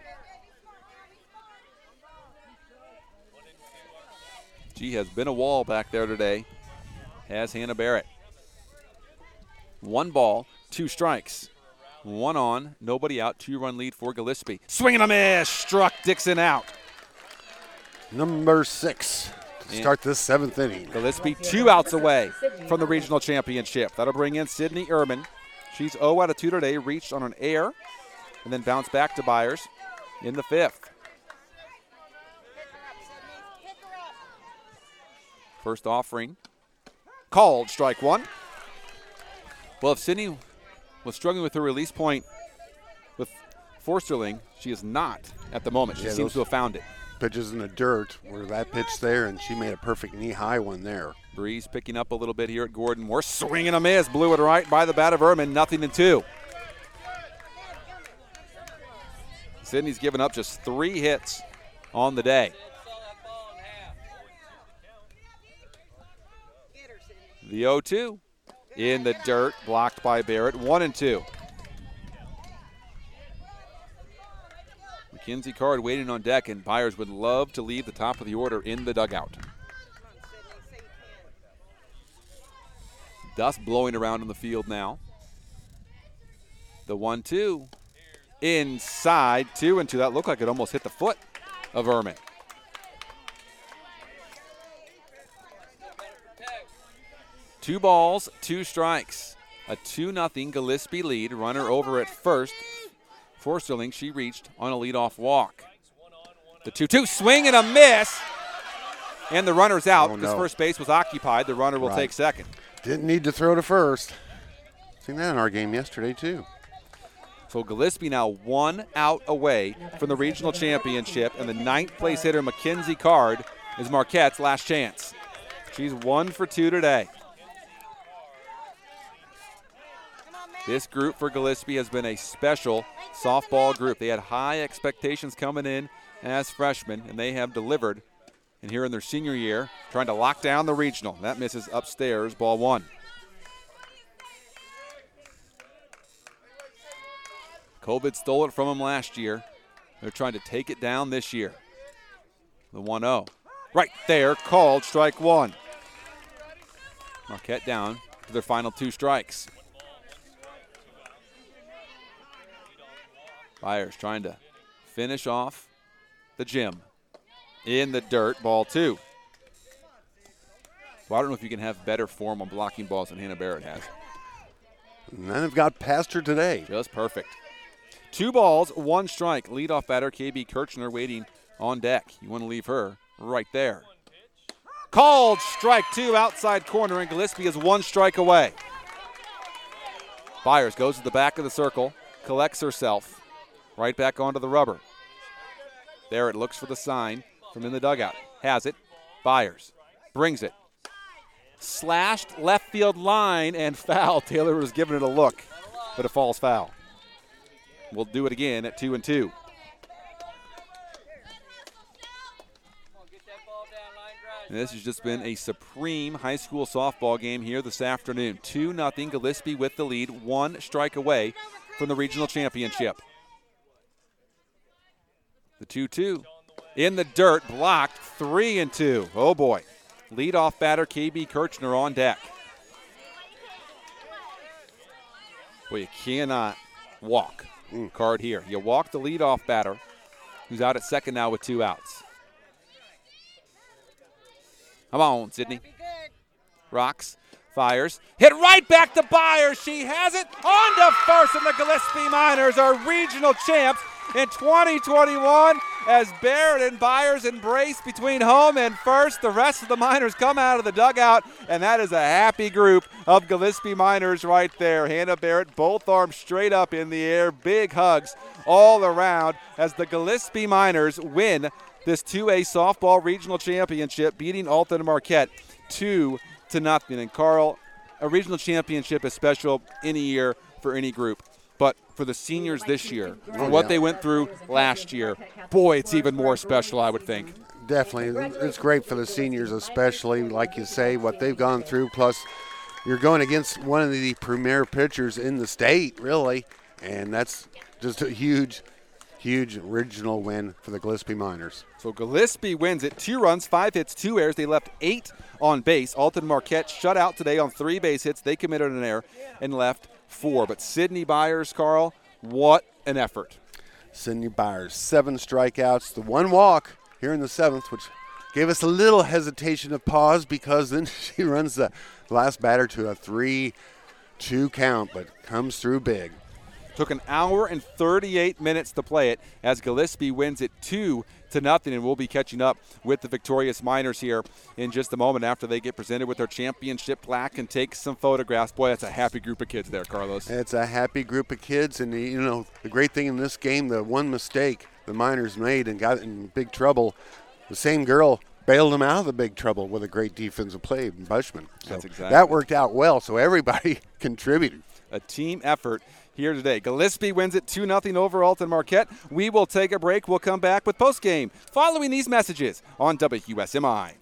She has been a wall back there today, has Hannah Barrett. One ball, two strikes. One on, nobody out, two-run lead for Gillespie. Swing and a miss, struck Dixon out. Number six to start this seventh inning. Gillespie two outs away from the regional championship. That'll bring in Sydney Ehrman. She's oh out of two today, reached on an air, and then bounced back to Byers in the fifth. Pick her up. First offering, called strike one. Well, if Sydney was struggling with her release point with Forsterling, she is not at the moment. She Yeah, seems those- to have found it. Pitches in the dirt where that pitch there, and she made a perfect knee-high one there. Breeze picking up a little bit here at Gordon Moore. Swing and a miss, blew it right by the bat of Ehrman, nothing in two. Sydney's given up just three hits on the day. Get her, Sydney. The oh two in the dirt, blocked by Barrett, one and two. Mackenzie Card waiting on deck, and Byers would love to leave the top of the order in the dugout. Come on, Sydney, say you can. Dust blowing around in the field now. The one two inside, two and two. That looked like it almost hit the foot of Ehrman. Two balls, two strikes. A two nothing Gillespie lead. Runner over at first. Forsterling, she reached on a leadoff walk. The two two swing and a miss. And the runner's out Oh, because no. first base was occupied. The runner will Right. take second. Didn't need to throw to first. Seen that in our game yesterday, too. So Gillespie now one out away from the regional championship, and the ninth place hitter, Mackenzie Card, is Marquette's last chance. She's one for two today. Come on, man. This group for Gillespie has been a special softball group. They had high expectations coming in as freshmen, and they have delivered. And here in their senior year, trying to lock down the regional. That misses upstairs, ball one. COVID stole it from them last year. They're trying to take it down this year. The one oh. Right there, called strike one. Marquette down to their final two strikes. Byers trying to finish off the gym. In the dirt, ball two. Well, I don't know if you can have better form on blocking balls than Hannah Barrett has. And then have got past her today. Just perfect. Two balls, one strike. Leadoff batter K B Kirchner waiting on deck. You want to leave her right there. Called strike two, outside corner, and Gillespie is one strike away. Byers goes to the back of the circle, collects herself, right back onto the rubber. There it looks for the sign from in the dugout. Has it. Byers brings it. Slashed left field line and foul. Taylor was giving it a look, but it falls foul. We'll do it again at two and two. And this has just been a supreme high school softball game here this afternoon. two nothing Gillespie with the lead, one strike away from the regional championship. The two two in the dirt, blocked, three and two. Oh boy. Leadoff batter K B Kirchner on deck. Well, you cannot walk. Mm, Card here. You walk the leadoff batter, who's out at second now with two outs. Come on, Sydney. Be good. Rocks, fires, hit right back to Byers. She has it on to first, and the Gillespie Miners are regional champs in twenty twenty-one. as Barrett and Byers embrace between home and first. The rest of the Miners come out of the dugout, and that is a happy group of Gillespie Miners right there. Hannah Barrett, both arms straight up in the air, big hugs all around as the Gillespie Miners win this two A softball regional championship, beating Alton Marquette two to nothing. And Carl, a regional championship is special any year for any group. But for the seniors this year, for what they went through last year, boy, it's even more special, I would think. Definitely. It's great for the seniors, especially, like you say, what they've gone through. Plus, you're going against one of the premier pitchers in the state, really. And that's just a huge, huge regional win for the Gillespie Miners. So Gillespie wins it. Two runs, five hits, two errors. They left eight on base. Alton Marquette shut out today on three base hits. They committed an error and left four. But Sydney Byers, Carl, what an effort. Sydney Byers, seven strikeouts, the one walk here in the seventh, which gave us a little hesitation of pause because then she runs the last batter to a three two count, but comes through big. Took an hour and thirty-eight minutes to play it as Gillespie wins it two to nothing, and we'll be catching up with the victorious Miners here in just a moment after they get presented with their championship plaque and take some photographs. Boy, that's a happy group of kids there, Carlos. It's a happy group of kids, and you know the great thing in this game, the one mistake the Miners made and got in big trouble, the same girl bailed them out of the big trouble with a great defensive play, Bushman. So that's exactly. That worked out well, so everybody contributed. A team effort here today. Gillespie wins it two nothing over Alton Marquette. We will take a break. We'll come back with postgame following these messages on W S M I.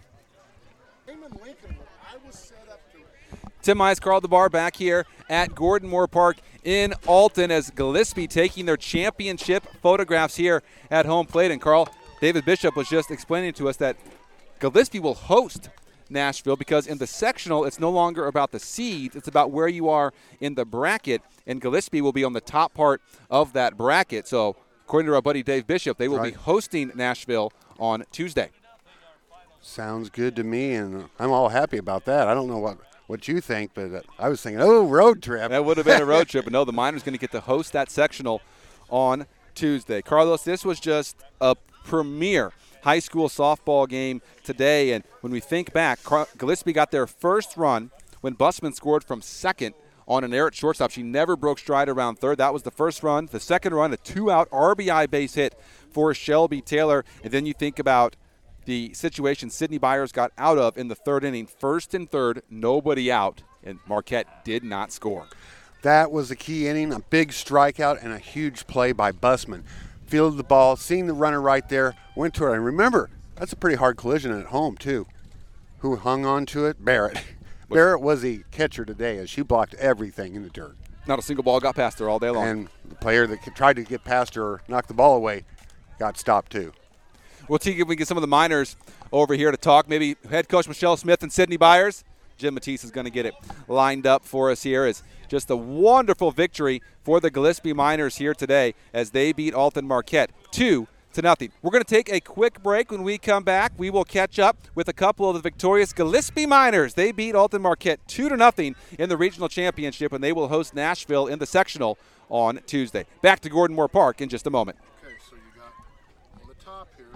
Tim Mize, Carl DeBar back here at Gordon Moore Park in Alton as Gillespie taking their championship photographs here at home plate. And Carl, David Bishop was just explaining to us that Gillespie will host Nashville because in the sectional it's no longer about the seeds, it's about where you are in the bracket, and Gillespie will be on the top part of that bracket. So according to our buddy Dave Bishop, they will right. be hosting Nashville on Tuesday. Sounds good to me, and I'm all happy about that. I don't know what, what you think, but I was thinking, oh, road trip. That would have been a road trip, but no, the Miners going to get to host that sectional on Tuesday. Carlos, this was just a premier high school softball game today, and when we think back, Gillespie got their first run when Busman scored from second on an error at shortstop. She never broke stride around third. That was the first run. The second run, a two-out R B I base hit for Shelby Taylor, and then you think about the situation Sydney Byers got out of in the third inning, first and third, nobody out, and Marquette did not score. That was the key inning, a big strikeout and a huge play by Busman. Fielded the ball, seeing the runner right there, went to it. And remember, that's a pretty hard collision at home, too. Who hung on to it? Barrett. Barrett was the catcher today as she blocked everything in the dirt. Not a single ball got past her all day long. And the player that tried to get past her or knock the ball away got stopped, too. We'll see if we can get some of the Miners over here to talk. Maybe head coach Michelle Smith and Sydney Byers. Jim Matisse is going to get it lined up for us here. It's just a wonderful victory for the Gillespie Miners here today as they beat Alton Marquette two to nothing. We're going to take a quick break. When we come back, we will catch up with a couple of the victorious Gillespie Miners. They beat Alton Marquette two to nothing in the regional championship, and they will host Nashville in the sectional on Tuesday. Back to Gordon Moore Park in just a moment. Okay, so you got on the top here.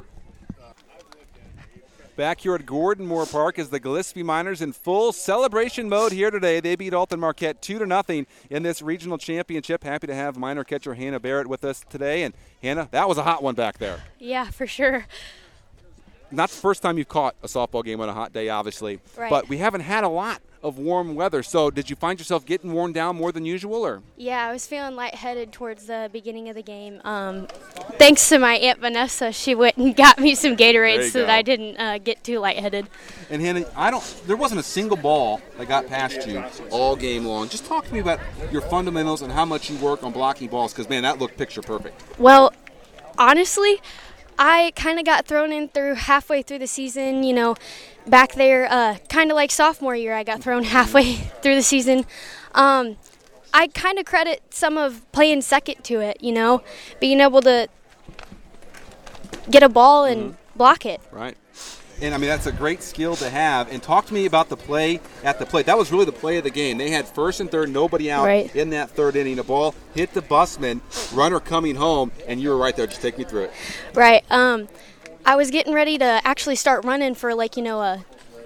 Back here at Gordon Moore Park is the Gillespie Miners in full celebration mode here today. They beat Alton Marquette two to nothing in this regional championship. Happy to have Miner catcher Hannah Barrett with us today. And Hannah, that was a hot one back there. Yeah, for sure. Not the first time you've caught a softball game on a hot day, obviously. Right. But we haven't had a lot of warm weather. So did you find yourself getting worn down more than usual, or? Yeah, I was feeling lightheaded towards the beginning of the game. Um, thanks to my Aunt Vanessa, she went and got me some Gatorades so go. that I didn't uh, get too lightheaded. And Hannah, I don't. There wasn't a single ball that got past you all game long. Just talk to me about your fundamentals and how much you work on blocking balls, because man, that looked picture perfect. Well, honestly, I kind of got thrown in through halfway through the season, you know, back there, uh, kind of like sophomore year, I got thrown halfway through the season. Um, I kind of credit some of playing second to it, you know, being able to get a ball and mm-hmm. block it. Right. And, I mean, that's a great skill to have. And talk to me about the play at the plate. That was really the play of the game. They had first and third, nobody out Right. in that third inning. The ball hit the busman, runner coming home, and you were right there. Just take me through it. Right. Um, I was getting ready to actually start running for, like, you know, a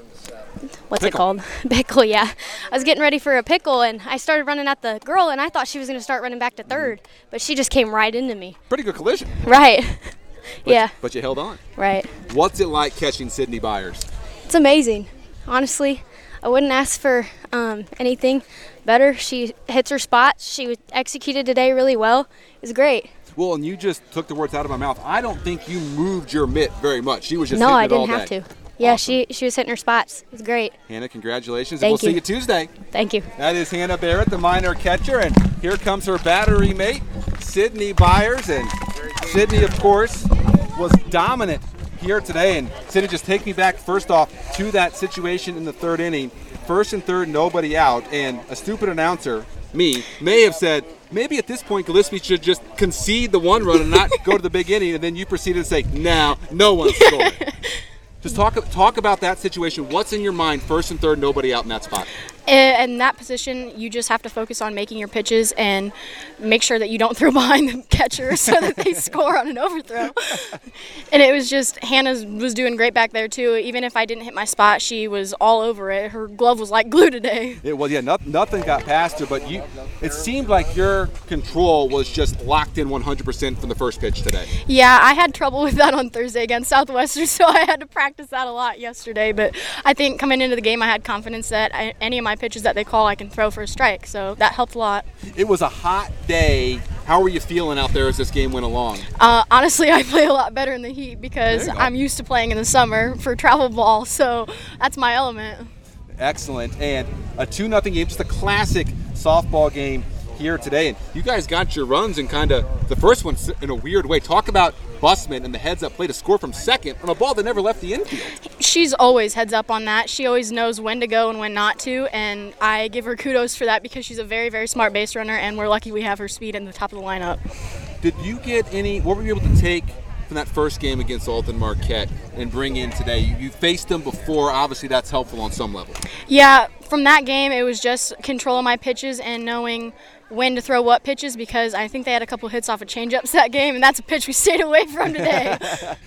what's Pickle. it called? Pickle, yeah. I was getting ready for a pickle, and I started running at the girl, and I thought she was going to start running back to third, but she just came right into me. Pretty good collision. Right. But, yeah. But you held on. Right. What's it like catching Sydney Byers? It's amazing. Honestly, I wouldn't ask for um, anything better. She hits her spots. She was executed today really well. It was great. Well, and you just took the words out of my mouth. I don't think you moved your mitt very much. She was just no, hitting I it all didn't have day. to. Yeah, Awesome. she she was hitting her spots. It was great. Hannah, congratulations. Thank and we'll you. see you Tuesday. Thank you. That is Hannah Barrett, the minor catcher, and here comes her battery mate, Sydney Byers. And Sydney, of course, was dominant here today. And Sydney, just take me back first off to that situation in the third inning. First and third, nobody out, and a stupid announcer, me, may have said, maybe at this point Gillespie should just concede the one run and not go to the big inning, and then you proceeded to say, no, no one's scoring. Just talk talk about that situation. What's in your mind, first and third, nobody out in that spot? In that position, you just have to focus on making your pitches and make sure that you don't throw behind the catcher so that they score on an overthrow. And it was just, Hannah was doing great back there too. Even if I didn't hit my spot, she was all over it. Her glove was like glue today. It was, yeah, not, nothing got past her, but you. It seemed like your control was just locked in one hundred percent from the first pitch today. Yeah, I had trouble with that on Thursday against Southwestern, so I had to practice that a lot yesterday. But I think coming into the game, I had confidence that I, any of my pitches that they call, I can throw for a strike. So that helped a lot. It was a hot day. How were you feeling out there as this game went along? Uh, honestly, I play a lot better in the heat because There you go. I'm used to playing in the summer for travel ball, so that's my element. Excellent. And a two nothing game, just a classic softball game here today. And you guys got your runs in kind of the first one in a weird way. Talk about Busman and the heads up play to score from second on a ball that never left the infield. She's always heads up on that. She always knows when to go and when not to, and I give her kudos for that because she's a very, very smart base runner, and we're lucky we have her speed in the top of the lineup. Did you get any, what were you able to take from that first game against Alton Marquette and bring in today? You, you faced them before. Obviously, that's helpful on some level. Yeah, from that game, it was just controlling my pitches and knowing when to throw what pitches because I think they had a couple hits off of changeups that game, and that's a pitch we stayed away from today.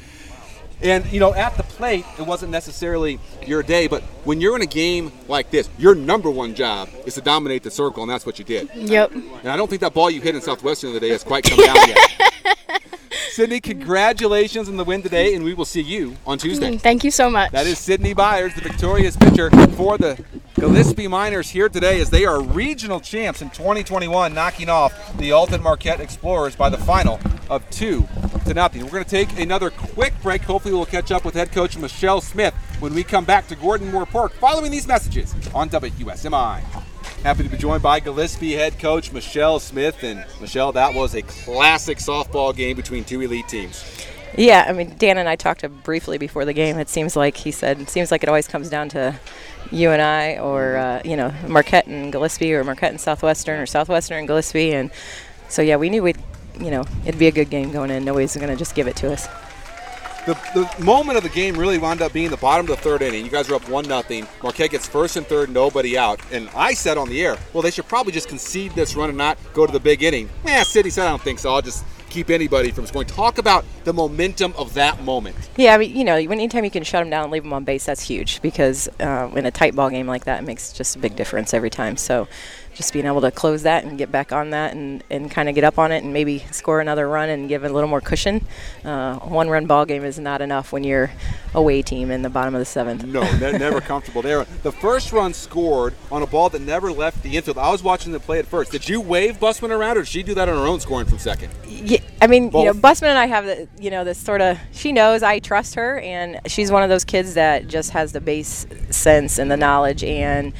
And, you know, at the plate, it wasn't necessarily your day, but when you're in a game like this, your number one job is to dominate the circle, and that's what you did. Yep. And I don't think that ball you hit in Southwestern today has quite come down yet. Sydney, congratulations on the win today, and we will see you on Tuesday. Thank you so much. That is Sydney Byers, the victorious pitcher for the Gillespie Miners here today as they are regional champs in twenty twenty-one, knocking off the Alton Marquette Explorers by the final of two to nothing. We're going to take another quick break. Hopefully we'll catch up with head coach Michelle Smith when we come back to Gordon Moore Park following these messages on W S M I. Happy to be joined by Gillespie head coach Michelle Smith. And Michelle, that was a classic softball game between two elite teams. Yeah, I mean, Dan and I talked to briefly before the game. It seems like he said, it seems like it always comes down to you and I, or, uh, you know, Marquette and Gillespie, or Marquette and Southwestern, or Southwestern and Gillespie. And so, yeah, we knew we'd, you know, it'd be a good game going in. Nobody's going to just give it to us. The, the moment of the game really wound up being the bottom of the third inning. You guys were up one nothing. Marquette gets first and third, nobody out. And I said on the air, well, they should probably just concede this run and not go to the big inning. Yeah, City said, I don't think so. I'll just keep anybody from scoring. Talk about the momentum of that moment. Yeah, I mean, you know, anytime you can shut them down and leave them on base, that's huge because uh, in a tight ball game like that, it makes just a big difference every time. So just being able to close that and get back on that and, and kind of get up on it and maybe score another run and give it a little more cushion. Uh, one-run ball game is not enough when you're away team in the bottom of the seventh. No, ne- never comfortable there. The first run scored on a ball that never left the infield. I was watching the play at first. Did you wave Busman around, or did she do that on her own scoring from second? Yeah, I mean, Both. you know, Busman and I have the, you know, this sort of, she knows I trust her, and she's one of those kids that just has the base sense and the knowledge, and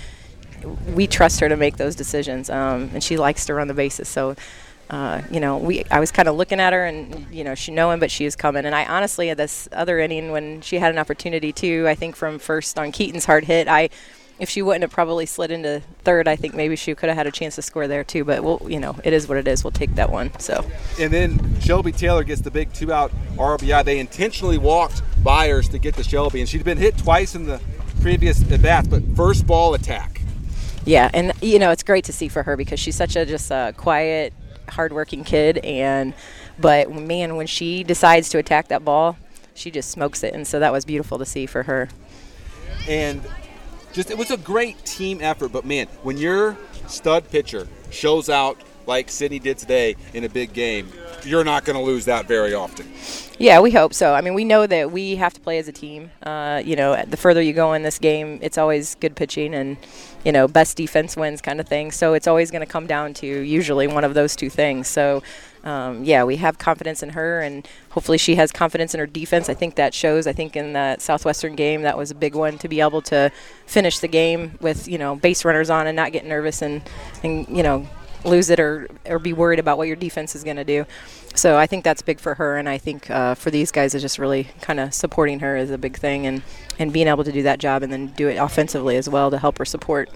we trust her to make those decisions, um, and she likes to run the bases. So, uh, you know, we I was kind of looking at her, and you know, she knowing, but she is coming. And I honestly, at this other inning, when she had an opportunity too, I think from first on Keaton's hard hit, I, if she wouldn't have probably slid into third, I think maybe she could have had a chance to score there too. But we'll, you know, it is what it is. We'll take that one. So. And then Shelby Taylor gets the big two-out R B I. They intentionally walked Byers to get to Shelby, and she'd been hit twice in the previous at bats, but first ball attack. Yeah, and you know it's great to see for her because she's such a just a quiet, hardworking kid, and but man, when she decides to attack that ball, she just smokes it, and so that was beautiful to see for her. And just it was a great team effort, but man, when your stud pitcher shows out like Sydney did today in a big game, you're not going to lose that very often. Yeah, we hope so. I mean, we know that we have to play as a team. Uh, you know, the further you go in this game, it's always good pitching and, you know, best defense wins kind of thing. So it's always going to come down to usually one of those two things. So, um, yeah, we have confidence in her, and hopefully she has confidence in her defense. I think that shows. I think in that Southwestern game, that was a big one to be able to finish the game with, you know, base runners on and not get nervous and, and you know, lose it or, or be worried about what your defense is going to do. So I think that's big for her, and I think uh, for these guys is just really kind of supporting her is a big thing, and, and being able to do that job and then do it offensively as well to help her support.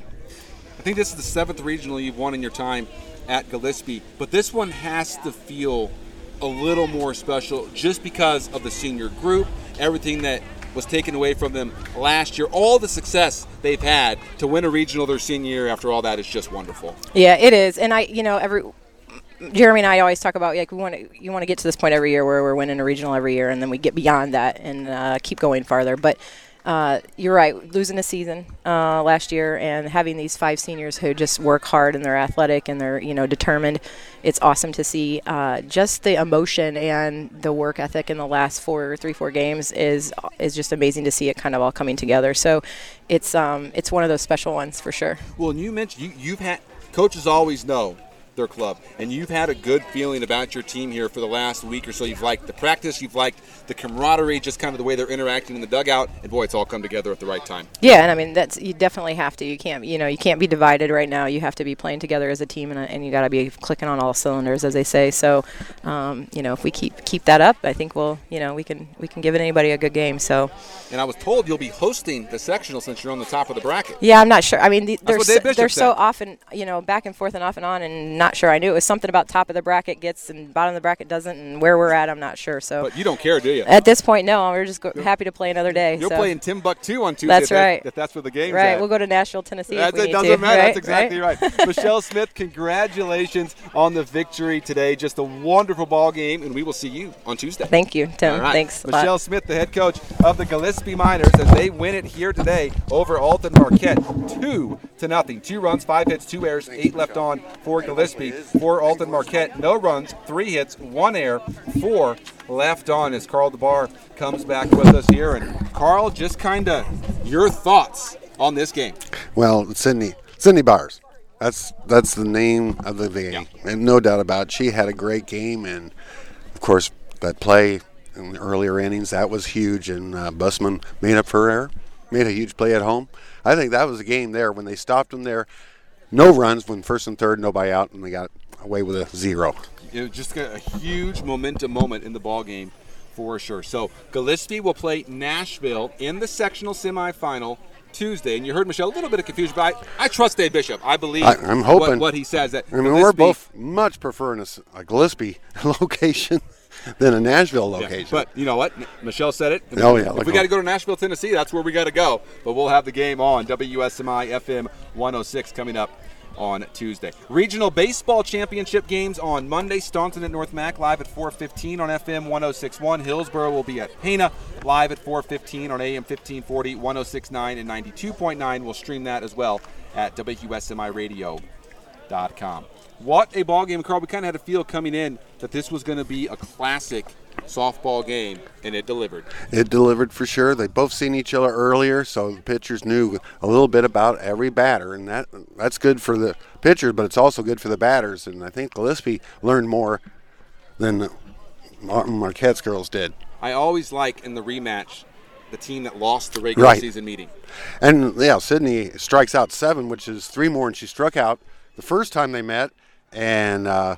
I think this is the seventh regional you've won in your time at Gillespie, but this one has to feel a little more special just because of the senior group, everything that was taken away from them last year, all the success they've had to win a regional their senior year. After all that is just wonderful. Yeah, it is, and I, you know, every Jeremy and I always talk about like we want to you want to get to this point every year where we're winning a regional every year, and then we get beyond that and uh, keep going farther. But uh, you're right, losing a season uh, last year and having these five seniors who just work hard and they're athletic and they're you know determined. It's awesome to see. Uh, just the emotion and the work ethic in the last four, three, four games is is just amazing to see it kind of all coming together. So it's um it's one of those special ones for sure. Well, and you mentioned you you've had coaches always know their club, and you've had a good feeling about your team here for the last week or so. You've liked the practice, you've liked the camaraderie, just kind of the way they're interacting in the dugout, and boy, it's all come together at the right time. Yeah, and I mean that's you definitely have to. You can't, you know, you can't be divided right now. You have to be playing together as a team, and, and you got to be clicking on all cylinders, as they say. So, um, you know, if we keep keep that up, I think we'll, you know, we can we can give anybody a good game. So. And I was told you'll be hosting the sectional since you're on the top of the bracket. Yeah, I'm not sure. I mean, the, they're so, they're said. so often, you know, back and forth and off and on, and not sure. I knew it was something about top of the bracket gets and bottom of the bracket doesn't, and where we're at, I'm not sure. So. But you don't care, do you? At this point, no. We're just go- happy to play another day. You're so. playing Timbuktu on Tuesday. That's if that, right. If that's where the game's right. at. We'll go to Nashville, Tennessee. That's, if we it need doesn't to. matter. Right? That's exactly right. right. Michelle Smith, congratulations on the victory today. Just a wonderful ball game, and we will see you on Tuesday. Thank you, Tim. All right. Thanks. Michelle Smith, the head coach of the Gillespie Miners, as they win it here today over Alton Marquette, two to nothing. Two runs, five hits, two errors, eight left on for Gillespie. For Alton Marquette, no runs, three hits, one error, four left on as Carl DeBar comes back with us here. And Carl, just kind of your thoughts on this game. Well, Sydney, Sydney Byers. That's that's the name of the game, yeah. And no doubt about it. She had a great game, and of course that play in the earlier innings, that was huge, and uh, Busman made up for her error, made a huge play at home. I think that was a game there when they stopped them there. No runs when first and third, nobody out, and they got away with a zero. It was just a huge momentum moment in the ball game for sure. So Gillespie will play Nashville in the sectional semifinal Tuesday, and you heard Michelle a little bit of confusion, but I, I trust Dave Bishop. I believe I, I'm hoping what, what he says. That I mean, we're both much preferring a, a Gillespie location than a Nashville location. Yeah, but you know what? Michelle said it. Oh, yeah. If we got to go to Nashville, Tennessee, that's where we got to go. But we'll have the game on W S M I F M one oh six coming up on Tuesday. Regional Baseball Championship games on Monday. Staunton at North Mac live at four fifteen on F M one oh six point one. Hillsboro will be at Pana live at four fifteen on A M fifteen forty, one oh six point nine, and ninety-two point nine. We'll stream that as well at W S M I radio dot com. What a ball game, Carl. We kind of had a feel coming in that this was going to be a classic softball game, and it delivered. It delivered for sure. They both seen each other earlier, so the pitchers knew a little bit about every batter, and that that's good for the pitchers, but it's also good for the batters. And I think Gillespie learned more than the Marquette's girls did. I always like in the rematch the team that lost the regular right. season meeting. And yeah, Sydney strikes out seven, which is three more than she struck out the first time they met, and uh,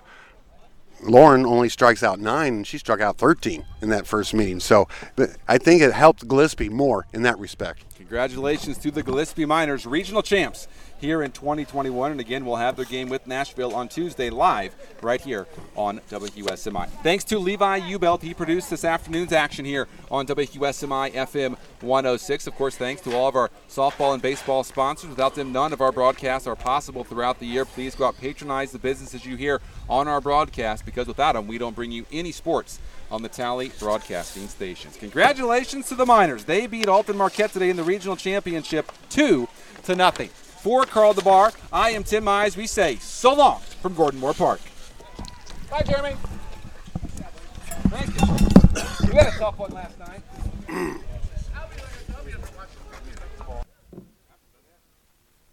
Lauren only strikes out nine, and she struck out thirteen in that first meeting. So but I think it helped Gillespie more in that respect. Congratulations to the Gillespie Miners, regional champs here in twenty twenty-one. And again, we'll have their game with Nashville on Tuesday live right here on W S M I. Thanks to Levi Ubelt. He produced this afternoon's action here on W S M I F M one oh six. Of course, thanks to all of our softball and baseball sponsors. Without them, none of our broadcasts are possible throughout the year. Please go out and patronize the businesses you hear on our broadcast, because without them, we don't bring you any sports on the Tally Broadcasting stations. Congratulations to the Miners. They beat Alton Marquette today in the regional championship two to nothing. For Carl DeBar, I am Tim Mize. We say so long from Gordon Moore Park. Bye, Jeremy. Thank you. You had a tough one last night.